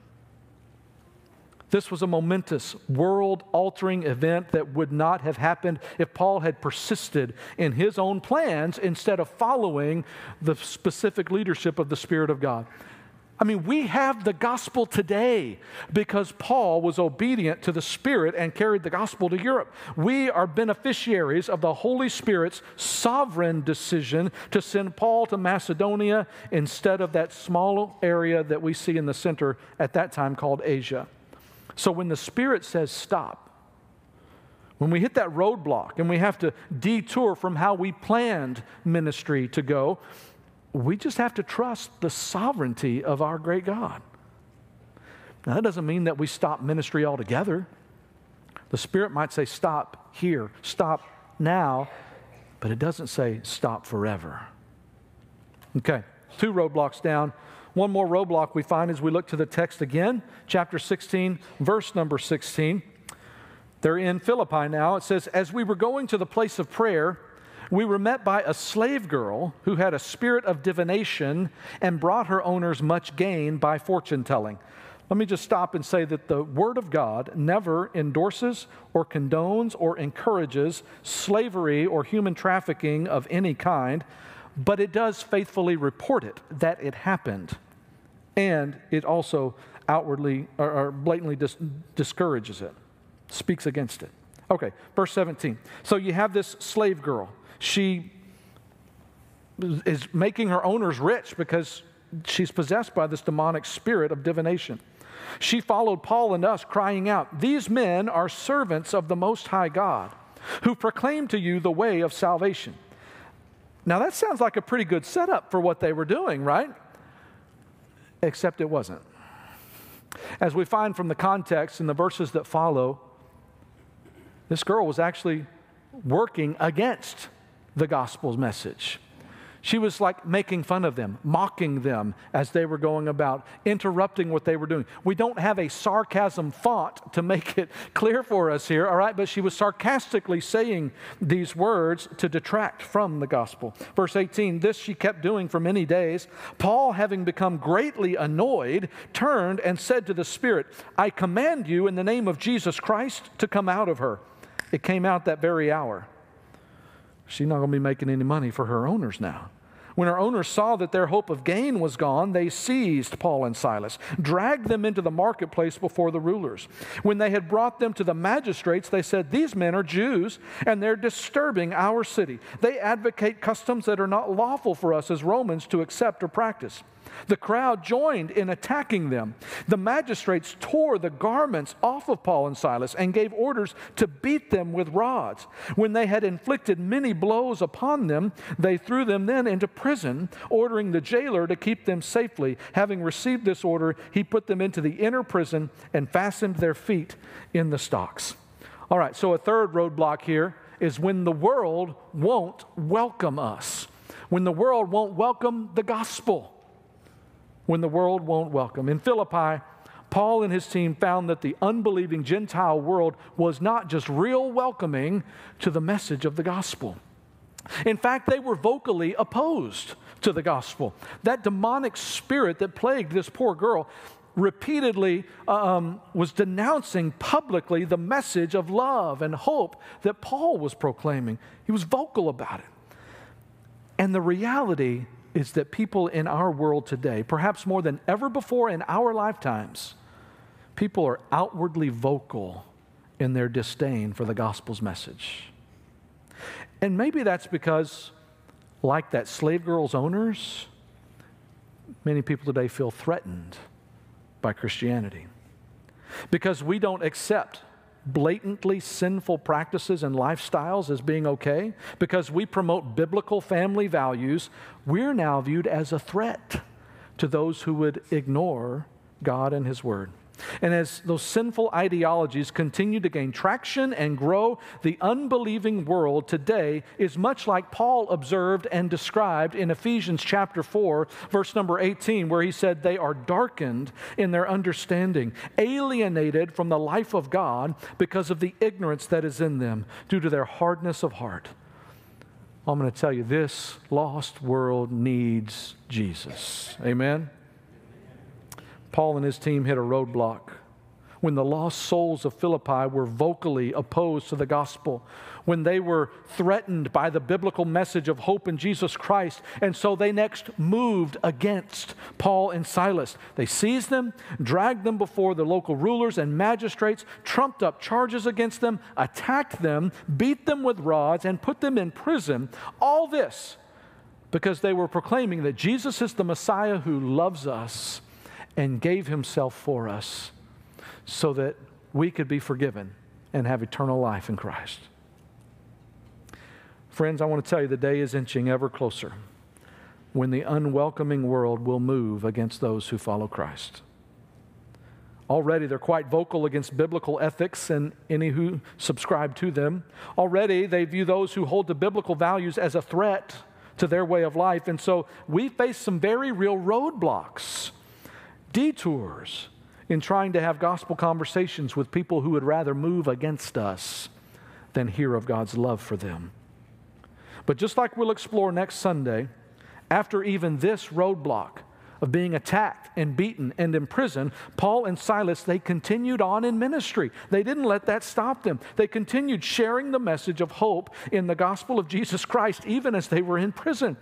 This was a momentous, world-altering event that would not have happened if Paul had persisted in his own plans instead of following the specific leadership of the Spirit of God. I mean, we have the gospel today because Paul was obedient to the Spirit and carried the gospel to Europe. We are beneficiaries of the Holy Spirit's sovereign decision to send Paul to Macedonia instead of that small area that we see in the center at that time called Asia. So when the Spirit says stop, when we hit that roadblock and we have to detour from how we planned ministry to go, we just have to trust the sovereignty of our great God. Now, that doesn't mean that we stop ministry altogether. The Spirit might say, stop here, stop now, but it doesn't say stop forever. Okay, 2 roadblocks down. One more roadblock we find as we look to the text again, chapter 16, verse number 16. They're in Philippi now. It says, as we were going to the place of prayer, we were met by a slave girl who had a spirit of divination and brought her owners much gain by fortune telling. Let me just stop and say that the Word of God never endorses or condones or encourages slavery or human trafficking of any kind, but it does faithfully report it, that it happened. And it also outwardly or blatantly discourages it, speaks against it. Okay, verse 17. So you have this slave girl. She is making her owners rich because she's possessed by this demonic spirit of divination. She followed Paul and us, crying out, these men are servants of the Most High God, who proclaim to you the way of salvation. Now that sounds like a pretty good setup for what they were doing, right? Except it wasn't. As we find from the context in the verses that follow, this girl was actually working against the gospel's message. She was like making fun of them, mocking them as they were going about, interrupting what they were doing. We don't have a sarcasm font to make it clear for us here, all right? But she was sarcastically saying these words to detract from the gospel. Verse 18, this she kept doing for many days. Paul, having become greatly annoyed, turned and said to the Spirit, I command you in the name of Jesus Christ to come out of her. It came out that very hour. She's not going to be making any money for her owners now. When her owners saw that their hope of gain was gone, they seized Paul and Silas, dragged them into the marketplace before the rulers. When they had brought them to the magistrates, they said, these men are Jews, and they're disturbing our city. They advocate customs that are not lawful for us as Romans to accept or practice. The crowd joined in attacking them. The magistrates tore the garments off of Paul and Silas and gave orders to beat them with rods. When they had inflicted many blows upon them, they threw them then into prison, ordering the jailer to keep them safely. Having received this order, he put them into the inner prison and fastened their feet in the stocks. All right, so a third roadblock here is when the world won't welcome us. When the world won't welcome the gospel. When the world won't welcome. In Philippi, Paul and his team found that the unbelieving Gentile world was not just real welcoming to the message of the gospel. In fact, they were vocally opposed to the gospel. That demonic spirit that plagued this poor girl repeatedly was denouncing publicly the message of love and hope that Paul was proclaiming. He was vocal about it. And the reality is that people in our world today, perhaps more than ever before in our lifetimes, people are outwardly vocal in their disdain for the gospel's message. And maybe that's because, like that slave girl's owners, many people today feel threatened by Christianity. Because we don't accept blatantly sinful practices and lifestyles as being okay, because we promote biblical family values, we're now viewed as a threat to those who would ignore God and His Word. And as those sinful ideologies continue to gain traction and grow, the unbelieving world today is much like Paul observed and described in Ephesians chapter 4, verse number 18, where he said, they are darkened in their understanding, alienated from the life of God because of the ignorance that is in them due to their hardness of heart. I'm going to tell you, this lost world needs Jesus. Amen? Paul and his team hit a roadblock. when the lost souls of Philippi were vocally opposed to the gospel, when they were threatened by the biblical message of hope in Jesus Christ, and so they next moved against Paul and Silas. They seized them, dragged them before the local rulers and magistrates, trumped up charges against them, attacked them, beat them with rods, and put them in prison. All this because they were proclaiming that Jesus is the Messiah who loves us and gave himself for us so that we could be forgiven and have eternal life in Christ. Friends, I want to tell you the day is inching ever closer when the unwelcoming world will move against those who follow Christ. Already they're quite vocal against biblical ethics and any who subscribe to them. Already they view those who hold to biblical values as a threat to their way of life. And so we face some very real roadblocks, detours in trying to have gospel conversations with people who would rather move against us than hear of God's love for them. But just like we'll explore next Sunday, after even this roadblock of being attacked and beaten and imprisoned, Paul and Silas, they continued on in ministry. They didn't let that stop them. They continued sharing the message of hope in the gospel of Jesus Christ, even as they were in prison.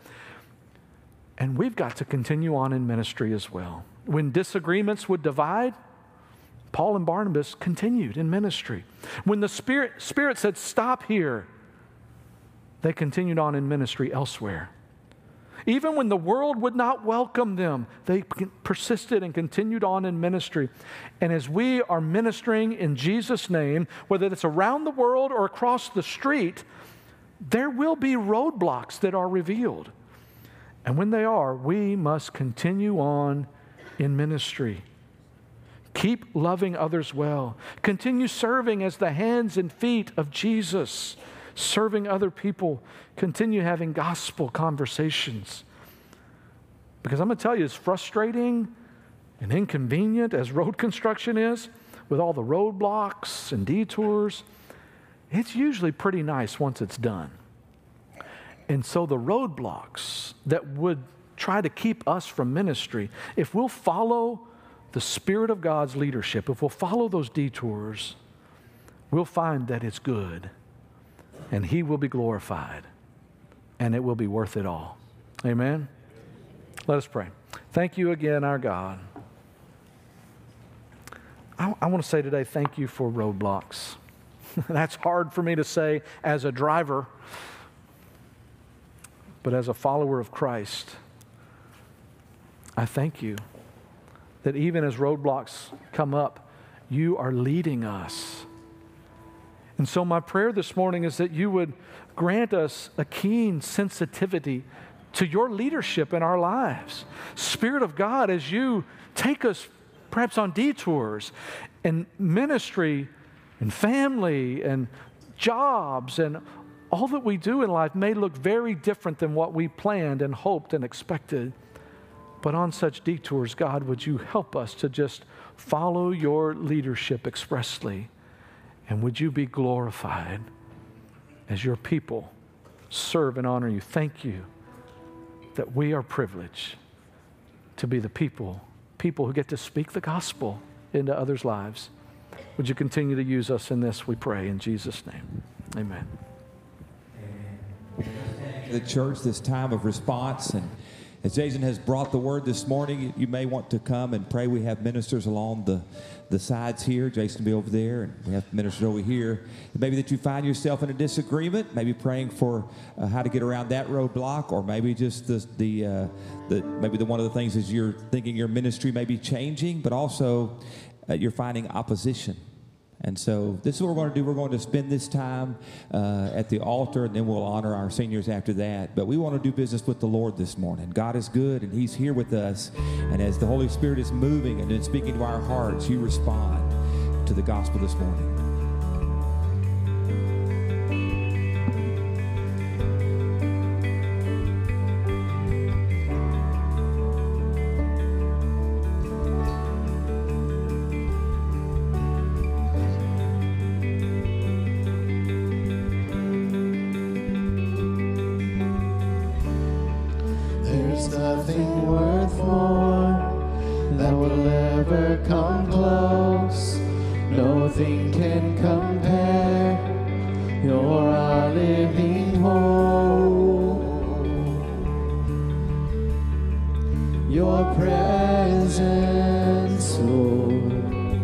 And we've got to continue on in ministry as well. When disagreements would divide, Paul and Barnabas continued in ministry. When the Spirit said, stop here, they continued on in ministry elsewhere. Even when the world would not welcome them, they persisted and continued on in ministry. And as we are ministering in Jesus' name, whether it's around the world or across the street, there will be roadblocks that are revealed. And when they are, we must continue on in ministry. Keep loving others well. Continue serving as the hands and feet of Jesus. Serving other people, continue having gospel conversations. Because I'm going to tell you, as frustrating and inconvenient as road construction is, with all the roadblocks and detours, it's usually pretty nice once it's done. And so the roadblocks that would try to keep us from ministry, if we'll follow the Spirit of God's leadership, if we'll follow those detours, we'll find that it's good. And he will be glorified, and it will be worth it all. Amen? Let us pray. Thank you again, our God. I want to say today, thank you for roadblocks. That's hard for me to say as a driver, but as a follower of Christ, I thank you that even as roadblocks come up, you are leading us. And so my prayer this morning is that you would grant us a keen sensitivity to your leadership in our lives. Spirit of God, as you take us perhaps on detours and ministry and family and jobs and all that we do in life may look very different than what we planned and hoped and expected. But on such detours, God, would you help us to just follow your leadership expressly? And would you be glorified as your people serve and honor you? Thank you that we are privileged to be the people who get to speak the gospel into others' lives. Would you continue to use us in this, we pray, in Jesus' name. Amen. The church, this time of response, and as Jason has brought the word this morning, you may want to come and pray. We have ministers along the sides here. Jason will be over there, and we have ministers over here. Maybe that you find yourself in a disagreement, maybe praying for how to get around that roadblock, or maybe just maybe one of the things is you're thinking your ministry may be changing, but also you're finding opposition. And so this is what we're going to do. We're going to spend this time at the altar, and then we'll honor our seniors after that. But we want to do business with the Lord this morning. God is good, and he's here with us. And as the Holy Spirit is moving and then speaking to our hearts, you respond to the gospel this morning. Nothing worth more that will ever come close. Nothing can compare. You're our living hope. Your presence, Lord.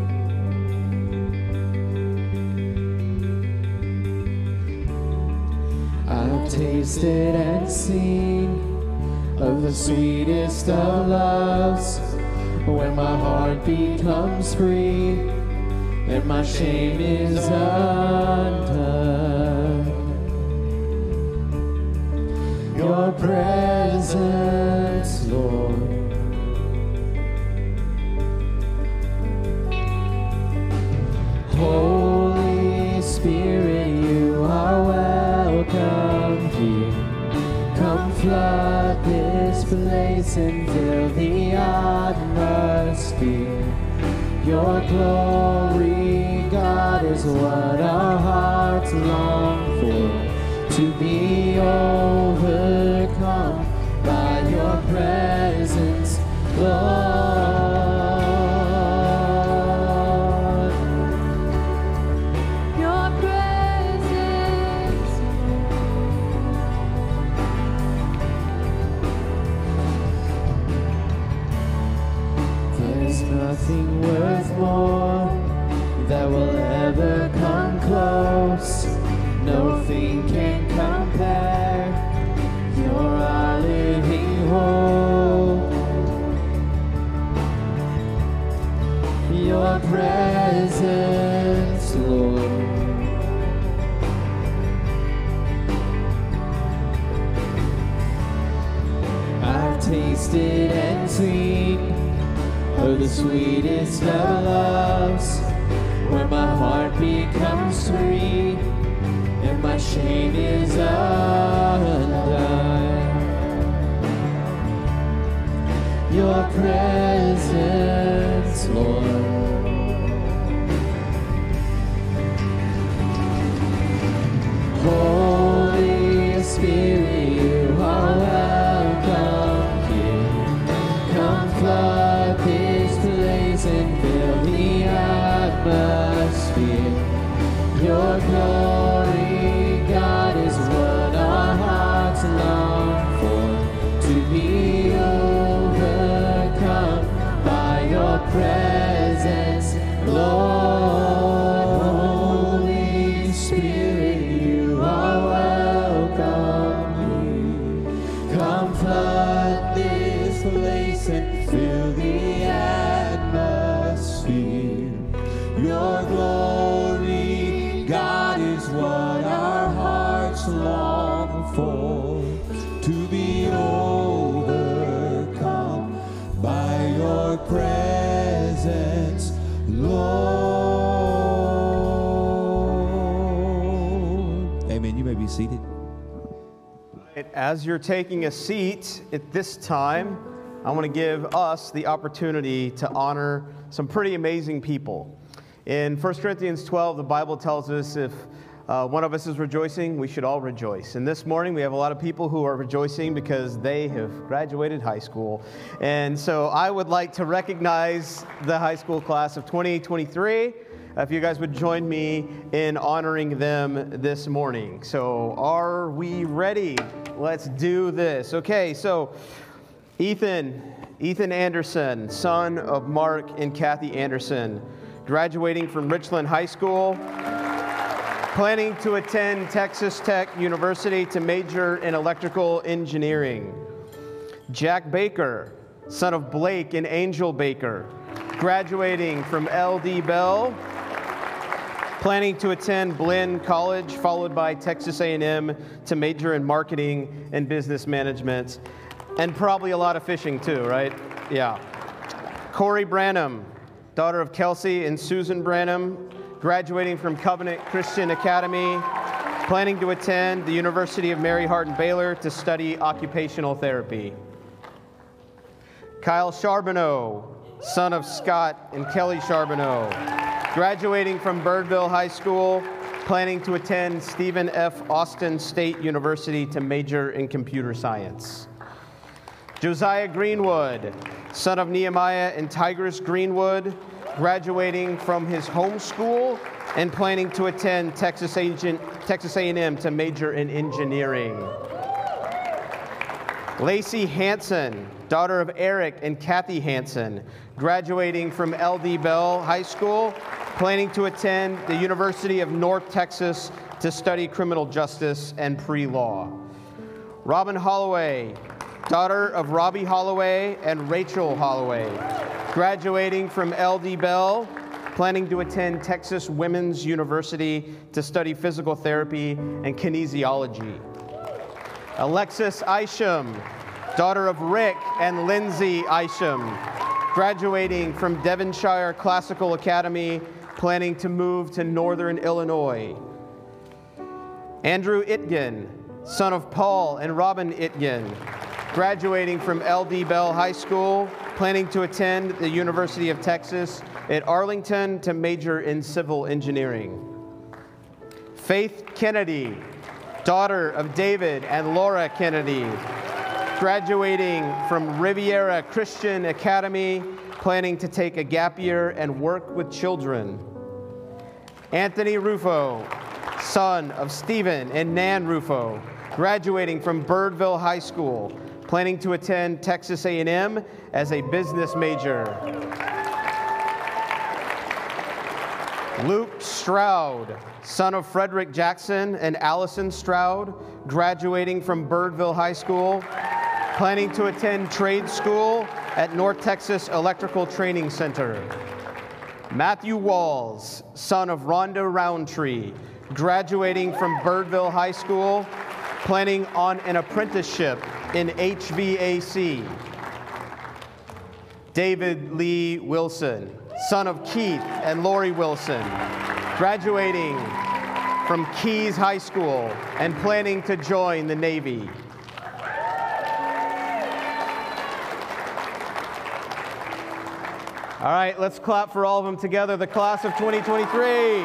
I've tasted and seen of the sweetest of loves, when my heart becomes free and my shame is undone. Your presence, Lord. Holy Spirit, you are welcome here. Come flood this place and fill the atmosphere. Your glory, God, is what our hearts long for, to be overcome by your presence, Lord. Your presence, There's nothing worth more that will ever come close. Nothing can compare. You're our living hope. Your presence, Lord. I've tasted and seen of the sweetest of loves, when my heart becomes free and my shame is undone. Your presence, Lord. Holy Spirit, you are welcome here. Come flood this place and fill the atmosphere. Your glory, God, is what our hearts long for, to be overcome by your presence, Lord. Holy Spirit, you are welcome here. Come flood this place and fill the atmosphere. Your glory, God, is what our hearts long for, to be overcome by your presence, Lord. Amen. You may be seated. As you're taking a seat at this time, I want to give us the opportunity to honor some pretty amazing people. In 1 Corinthians 12, the Bible tells us if one of us is rejoicing, we should all rejoice. And this morning, we have a lot of people who are rejoicing because they have graduated high school. And so I would like to recognize the high school class of 2023. If you guys would join me in honoring them this morning. So are we ready? Let's do this. Okay, so Ethan Anderson, son of Mark and Kathy Anderson, graduating from Richland High School, planning to attend Texas Tech University to major in electrical engineering. Jack Baker, son of Blake and Angel Baker, graduating from LD Bell, planning to attend Blinn College, followed by Texas A&M to major in marketing and business management, and probably a lot of fishing too, right? Yeah. Corey Branham, daughter of Kelsey and Susan Branham, graduating from Covenant Christian Academy, planning to attend the University of Mary Hardin Baylor to study occupational therapy. Kyle Charbonneau, son of Scott and Kelly Charbonneau, graduating from Birdville High School, planning to attend Stephen F. Austin State University to major in computer science. Josiah Greenwood, son of Nehemiah and Tigris Greenwood, graduating from his home school and planning to attend Texas A&M to major in engineering. Lacey Hansen, daughter of Eric and Kathy Hansen, graduating from LD Bell High School, planning to attend the University of North Texas to study criminal justice and pre-law. Robin Holloway, daughter of Robbie Holloway and Rachel Holloway, graduating from LD Bell, planning to attend Texas Women's University to study physical therapy and kinesiology. Alexis Isham, daughter of Rick and Lindsay Isham, graduating from Devonshire Classical Academy, planning to move to Northern Illinois. Andrew Itgen, son of Paul and Robin Itgen, graduating from LD Bell High School, planning to attend the University of Texas at Arlington to major in civil engineering. Faith Kennedy, daughter of David and Laura Kennedy, graduating from Riviera Christian Academy, planning to take a gap year and work with children. Anthony Rufo, son of Stephen and Nan Rufo, graduating from Birdville High School, planning to attend Texas A&M as a business major. Luke Stroud, son of Frederick Jackson and Allison Stroud, graduating from Birdville High School, planning to attend trade school at North Texas Electrical Training Center. Matthew Walls, son of Rhonda Roundtree, graduating from Birdville High School, planning on an apprenticeship in HVAC. David Lee Wilson, son of Keith and Lori Wilson, graduating from Keys High School and planning to join the Navy. All right, let's clap for all of them together, the class of 2023.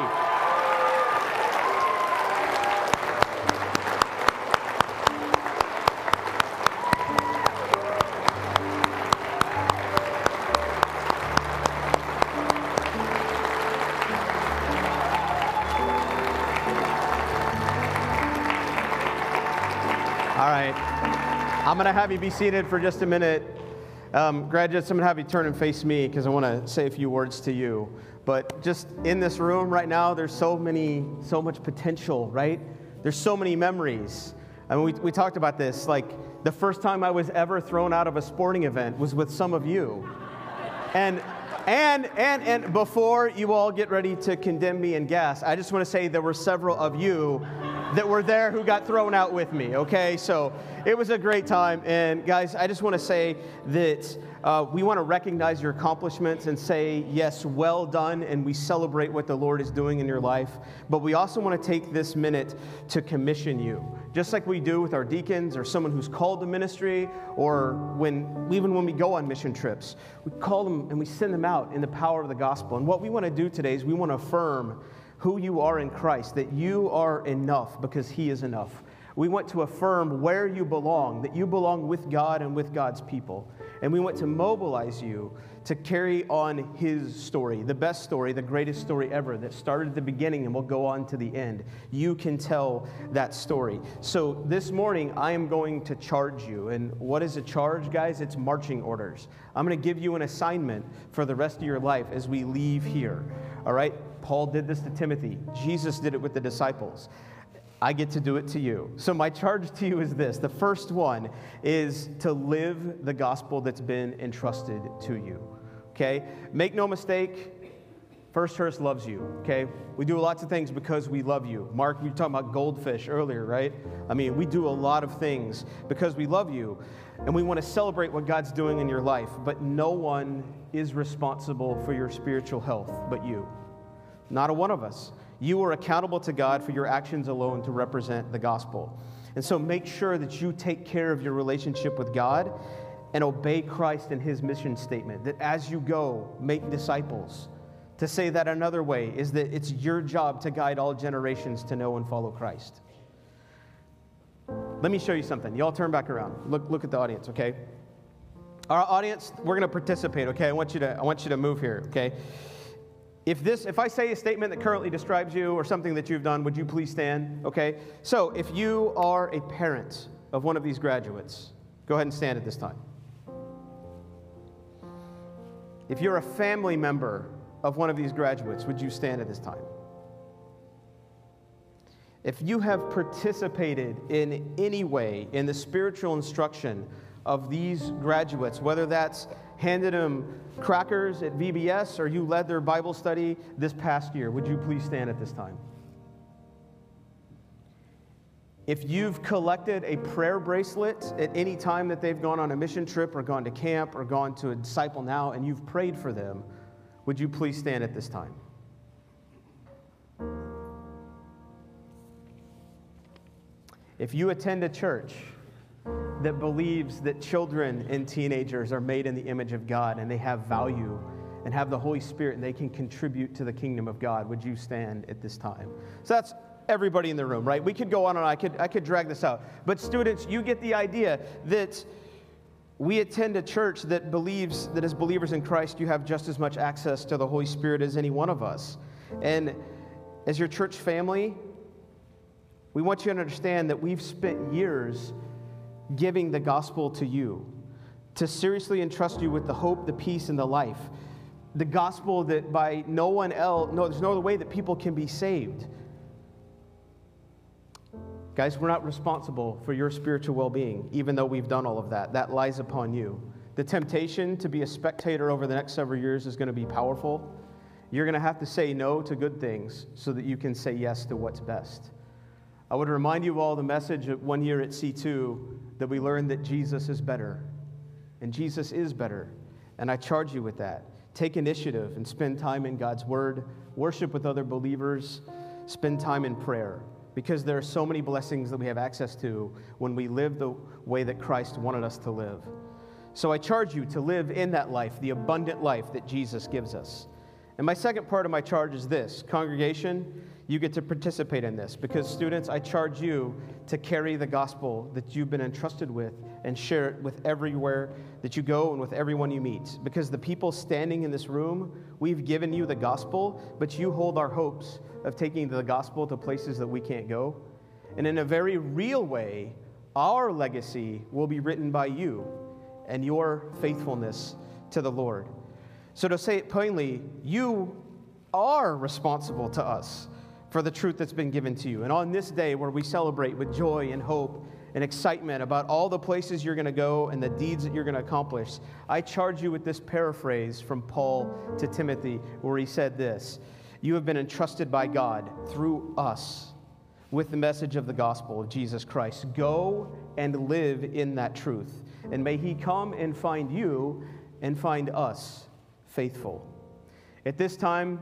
I'm going to have you be seated for just a minute. Graduates, I'm going to have you turn and face me because I want to say a few words to you. But just in this room right now, there's so much potential, right? There's so many memories. I mean, we talked about this. Like, the first time I was ever thrown out of a sporting event was with some of you. And before you all get ready to condemn me and gas, I just want to say there were several of you that were there who got thrown out with me, okay? So it was a great time. And guys, I just want to say that we want to recognize your accomplishments and say, yes, well done, and we celebrate what the Lord is doing in your life. But we also want to take this minute to commission you, just like we do with our deacons or someone who's called to ministry, or even when we go on mission trips. We call them and we send them out in the power of the gospel. And what we want to do today is we want to affirm who you are in Christ, that you are enough because He is enough. We want to affirm where you belong, that you belong with God and with God's people. And we want to mobilize you to carry on His story, the best story, the greatest story ever that started at the beginning and will go on to the end. You can tell that story. So this morning, I am going to charge you. And what is a charge, guys? It's marching orders. I'm going to give you an assignment for the rest of your life as we leave here. All right? Paul did this to Timothy. Jesus did it with the disciples. I get to do it to you. So my charge to you is this. The first one is to live the gospel that's been entrusted to you. Okay? Make no mistake, First Church loves you. Okay? We do lots of things because we love you. Mark, we were talking about goldfish earlier, right? I mean, we do a lot of things because we love you. And we want to celebrate what God's doing in your life. But no one is responsible for your spiritual health but you. Not a one of us. You are accountable to God for your actions alone to represent the gospel. And so make sure that you take care of your relationship with God and obey Christ and His mission statement, that as you go, make disciples. To say that another way is that it's your job to guide all generations to know and follow Christ. Let me show you something. Y'all turn back around. Look at the audience, okay? Our audience, we're going to participate, okay? I want you to move here, okay? If I say a statement that currently describes you or something that you've done, would you please stand? Okay? So if you are a parent of one of these graduates, go ahead and stand at this time. If you're a family member of one of these graduates, would you stand at this time? If you have participated in any way in the spiritual instruction of these graduates, whether that's handed them crackers at VBS or you led their Bible study this past year, would you please stand at this time? If you've collected a prayer bracelet at any time that they've gone on a mission trip or gone to camp or gone to a Disciple Now and you've prayed for them, would you please stand at this time? If you attend a church that believes that children and teenagers are made in the image of God and they have value and have the Holy Spirit and they can contribute to the kingdom of God, would you stand at this time? So that's everybody in the room, right? We could go on and I could drag this out. But students, you get the idea that we attend a church that believes that as believers in Christ, you have just as much access to the Holy Spirit as any one of us. And as your church family, we want you to understand that we've spent years giving the gospel to you, to seriously entrust you with the hope, the peace, and the life. The gospel that by no one else, there's no other way that people can be saved. Guys, we're not responsible for your spiritual well-being, even though we've done all of that. That lies upon you. The temptation to be a spectator over the next several years is going to be powerful. You're going to have to say no to good things so that you can say yes to what's best. I would remind you of all the message of 1 year at C2 that we learned that Jesus is better. And Jesus is better. And I charge you with that. Take initiative and spend time in God's Word. Worship with other believers. Spend time in prayer. Because there are so many blessings that we have access to when we live the way that Christ wanted us to live. So I charge you to live in that life, the abundant life that Jesus gives us. And my second part of my charge is this. Congregation, you get to participate in this. Because students, I charge you to carry the gospel that you've been entrusted with and share it with everywhere that you go and with everyone you meet. Because the people standing in this room, we've given you the gospel, but you hold our hopes of taking the gospel to places that we can't go. And in a very real way, our legacy will be written by you and your faithfulness to the Lord. So to say it plainly, you are responsible to us for the truth that's been given to you. And on this day where we celebrate with joy and hope and excitement about all the places you're going to go and the deeds that you're going to accomplish, I charge you with this paraphrase from Paul to Timothy where he said this: you have been entrusted by God through us with the message of the gospel of Jesus Christ. Go and live in that truth. And may he come and find you and find us faithful. At this time,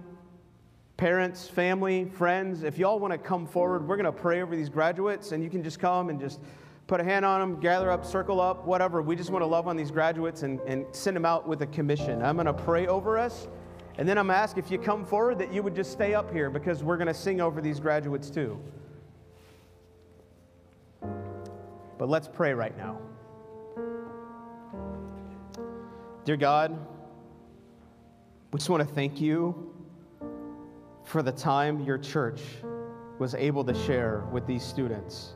parents, family, friends, if y'all want to come forward, we're going to pray over these graduates, and you can just come and just put a hand on them, gather up, circle up, whatever. We just want to love on these graduates and send them out with a commission. I'm going to pray over us, and then I'm going to ask if you come forward that you would just stay up here because we're going to sing over these graduates too. But let's pray right now. Dear God, we just want to thank you for the time your church was able to share with these students.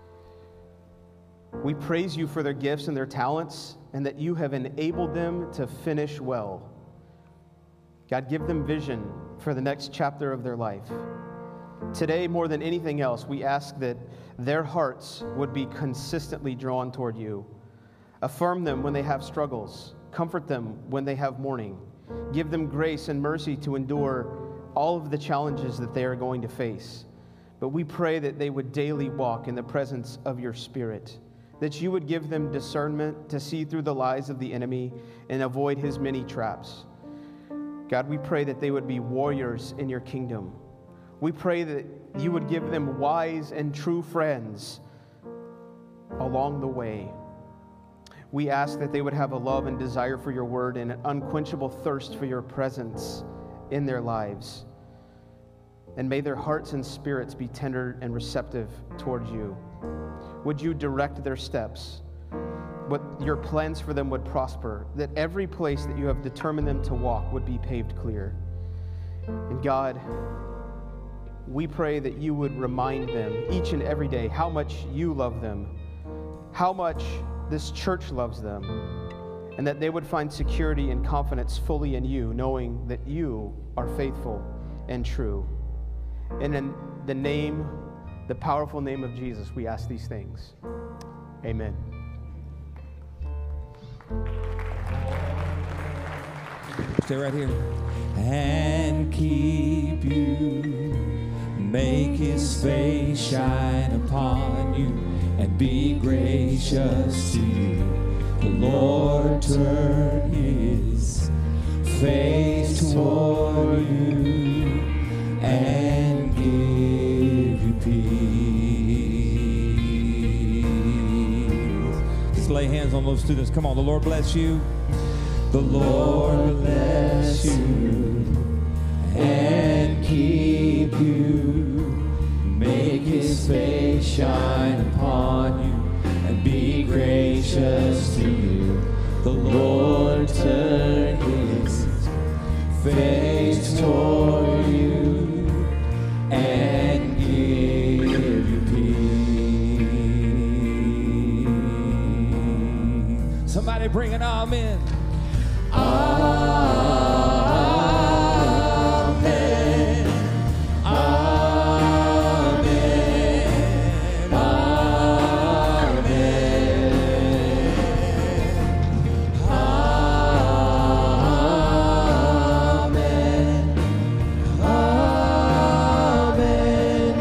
We praise you for their gifts and their talents and that you have enabled them to finish well. God, give them vision for the next chapter of their life. Today, more than anything else, we ask that their hearts would be consistently drawn toward you. Affirm them when they have struggles. Comfort them when they have mourning. Give them grace and mercy to endure all of the challenges that they are going to face. But we pray that they would daily walk in the presence of your Spirit, that you would give them discernment to see through the lies of the enemy and avoid his many traps. God, we pray that they would be warriors in your kingdom. We pray that you would give them wise and true friends along the way. We ask that they would have a love and desire for your word and an unquenchable thirst for your presence in their lives. And may their hearts and spirits be tender and receptive towards you. Would you direct their steps? What your plans for them would prosper, that every place that you have determined them to walk would be paved clear. And God, we pray that you would remind them each and every day how much you love them, how much this church loves them, and that they would find security and confidence fully in you, knowing that you are faithful and true. And in the name, the powerful name of Jesus, we ask these things. Amen. Stay right here. And keep you, make his face shine upon you, and be gracious to you. The Lord turn his face toward you and give you peace. Just lay hands on those students. Come on, the Lord bless you. The Lord bless you and keep you, make his face shine upon you and be gracious to you. The Lord turn his face toward you and give you peace. Somebody bring an amen. Amen. Amen. Amen. Amen.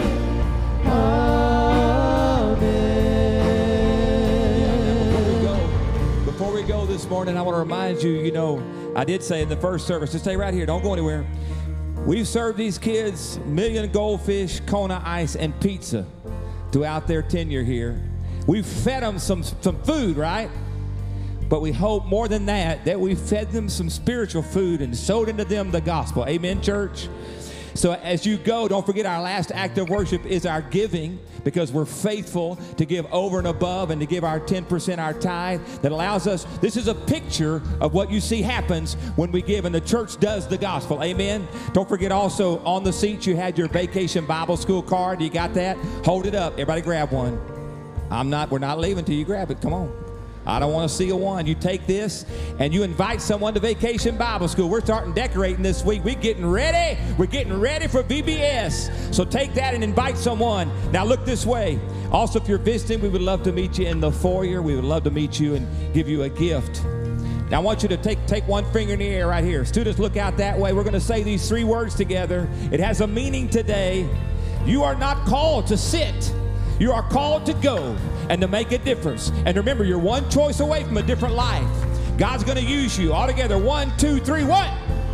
Amen. Before we go this morning, I want to remind you, I did say in the first service, just stay right here, don't go anywhere. We've served these kids 1,000,000 goldfish, Kona ice, and pizza throughout their tenure here. We've fed them some food, right? But we hope more than that we fed them some spiritual food and sowed into them the gospel. Amen, church? So as you go, don't forget our last act of worship is our giving, because we're faithful to give over and above and to give our 10%, our tithe, that allows us. This is a picture of what you see happens when we give, and the church does the gospel. Amen. Don't forget also on the seats you had your Vacation Bible School card. You got that? Hold it up. Everybody grab one. We're not leaving till you grab it. Come on. I don't want to see a one. You take this and you invite someone to Vacation Bible School. We're starting decorating this week. We're getting ready. We're getting ready for VBS. So take that and invite someone. Now look this way. Also, if you're visiting, we would love to meet you in the foyer. We would love to meet you and give you a gift. Now I want you to take one finger in the air right here. Students, look out that way. We're going to say these 3 words together. It has a meaning today. You are not called to sit. You are called to go and to make a difference. And remember, you're one choice away from a different life. God's going to use you. All together, 1, 2, 3, what?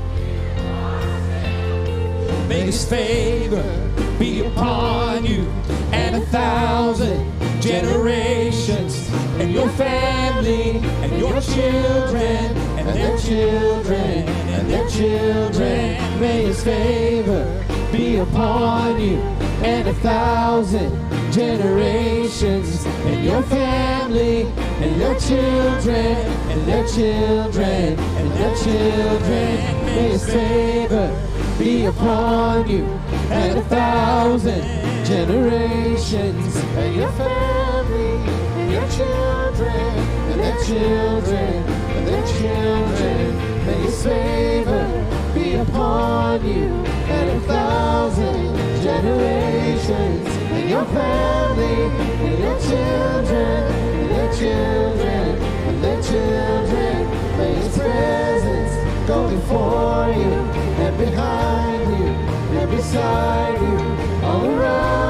May his favor be upon you and 1,000 generations, and your family and your children and their children and their children. May his favor be upon you and 1,000 generations, and your family and your children and their children and their children. May his favor be upon you and 1,000 generations, and your family and your children and their children and their children. May his favor be upon you and 1,000 generations, and your family and your children and their children and their children. May his presence go before you and behind you and beside you, all around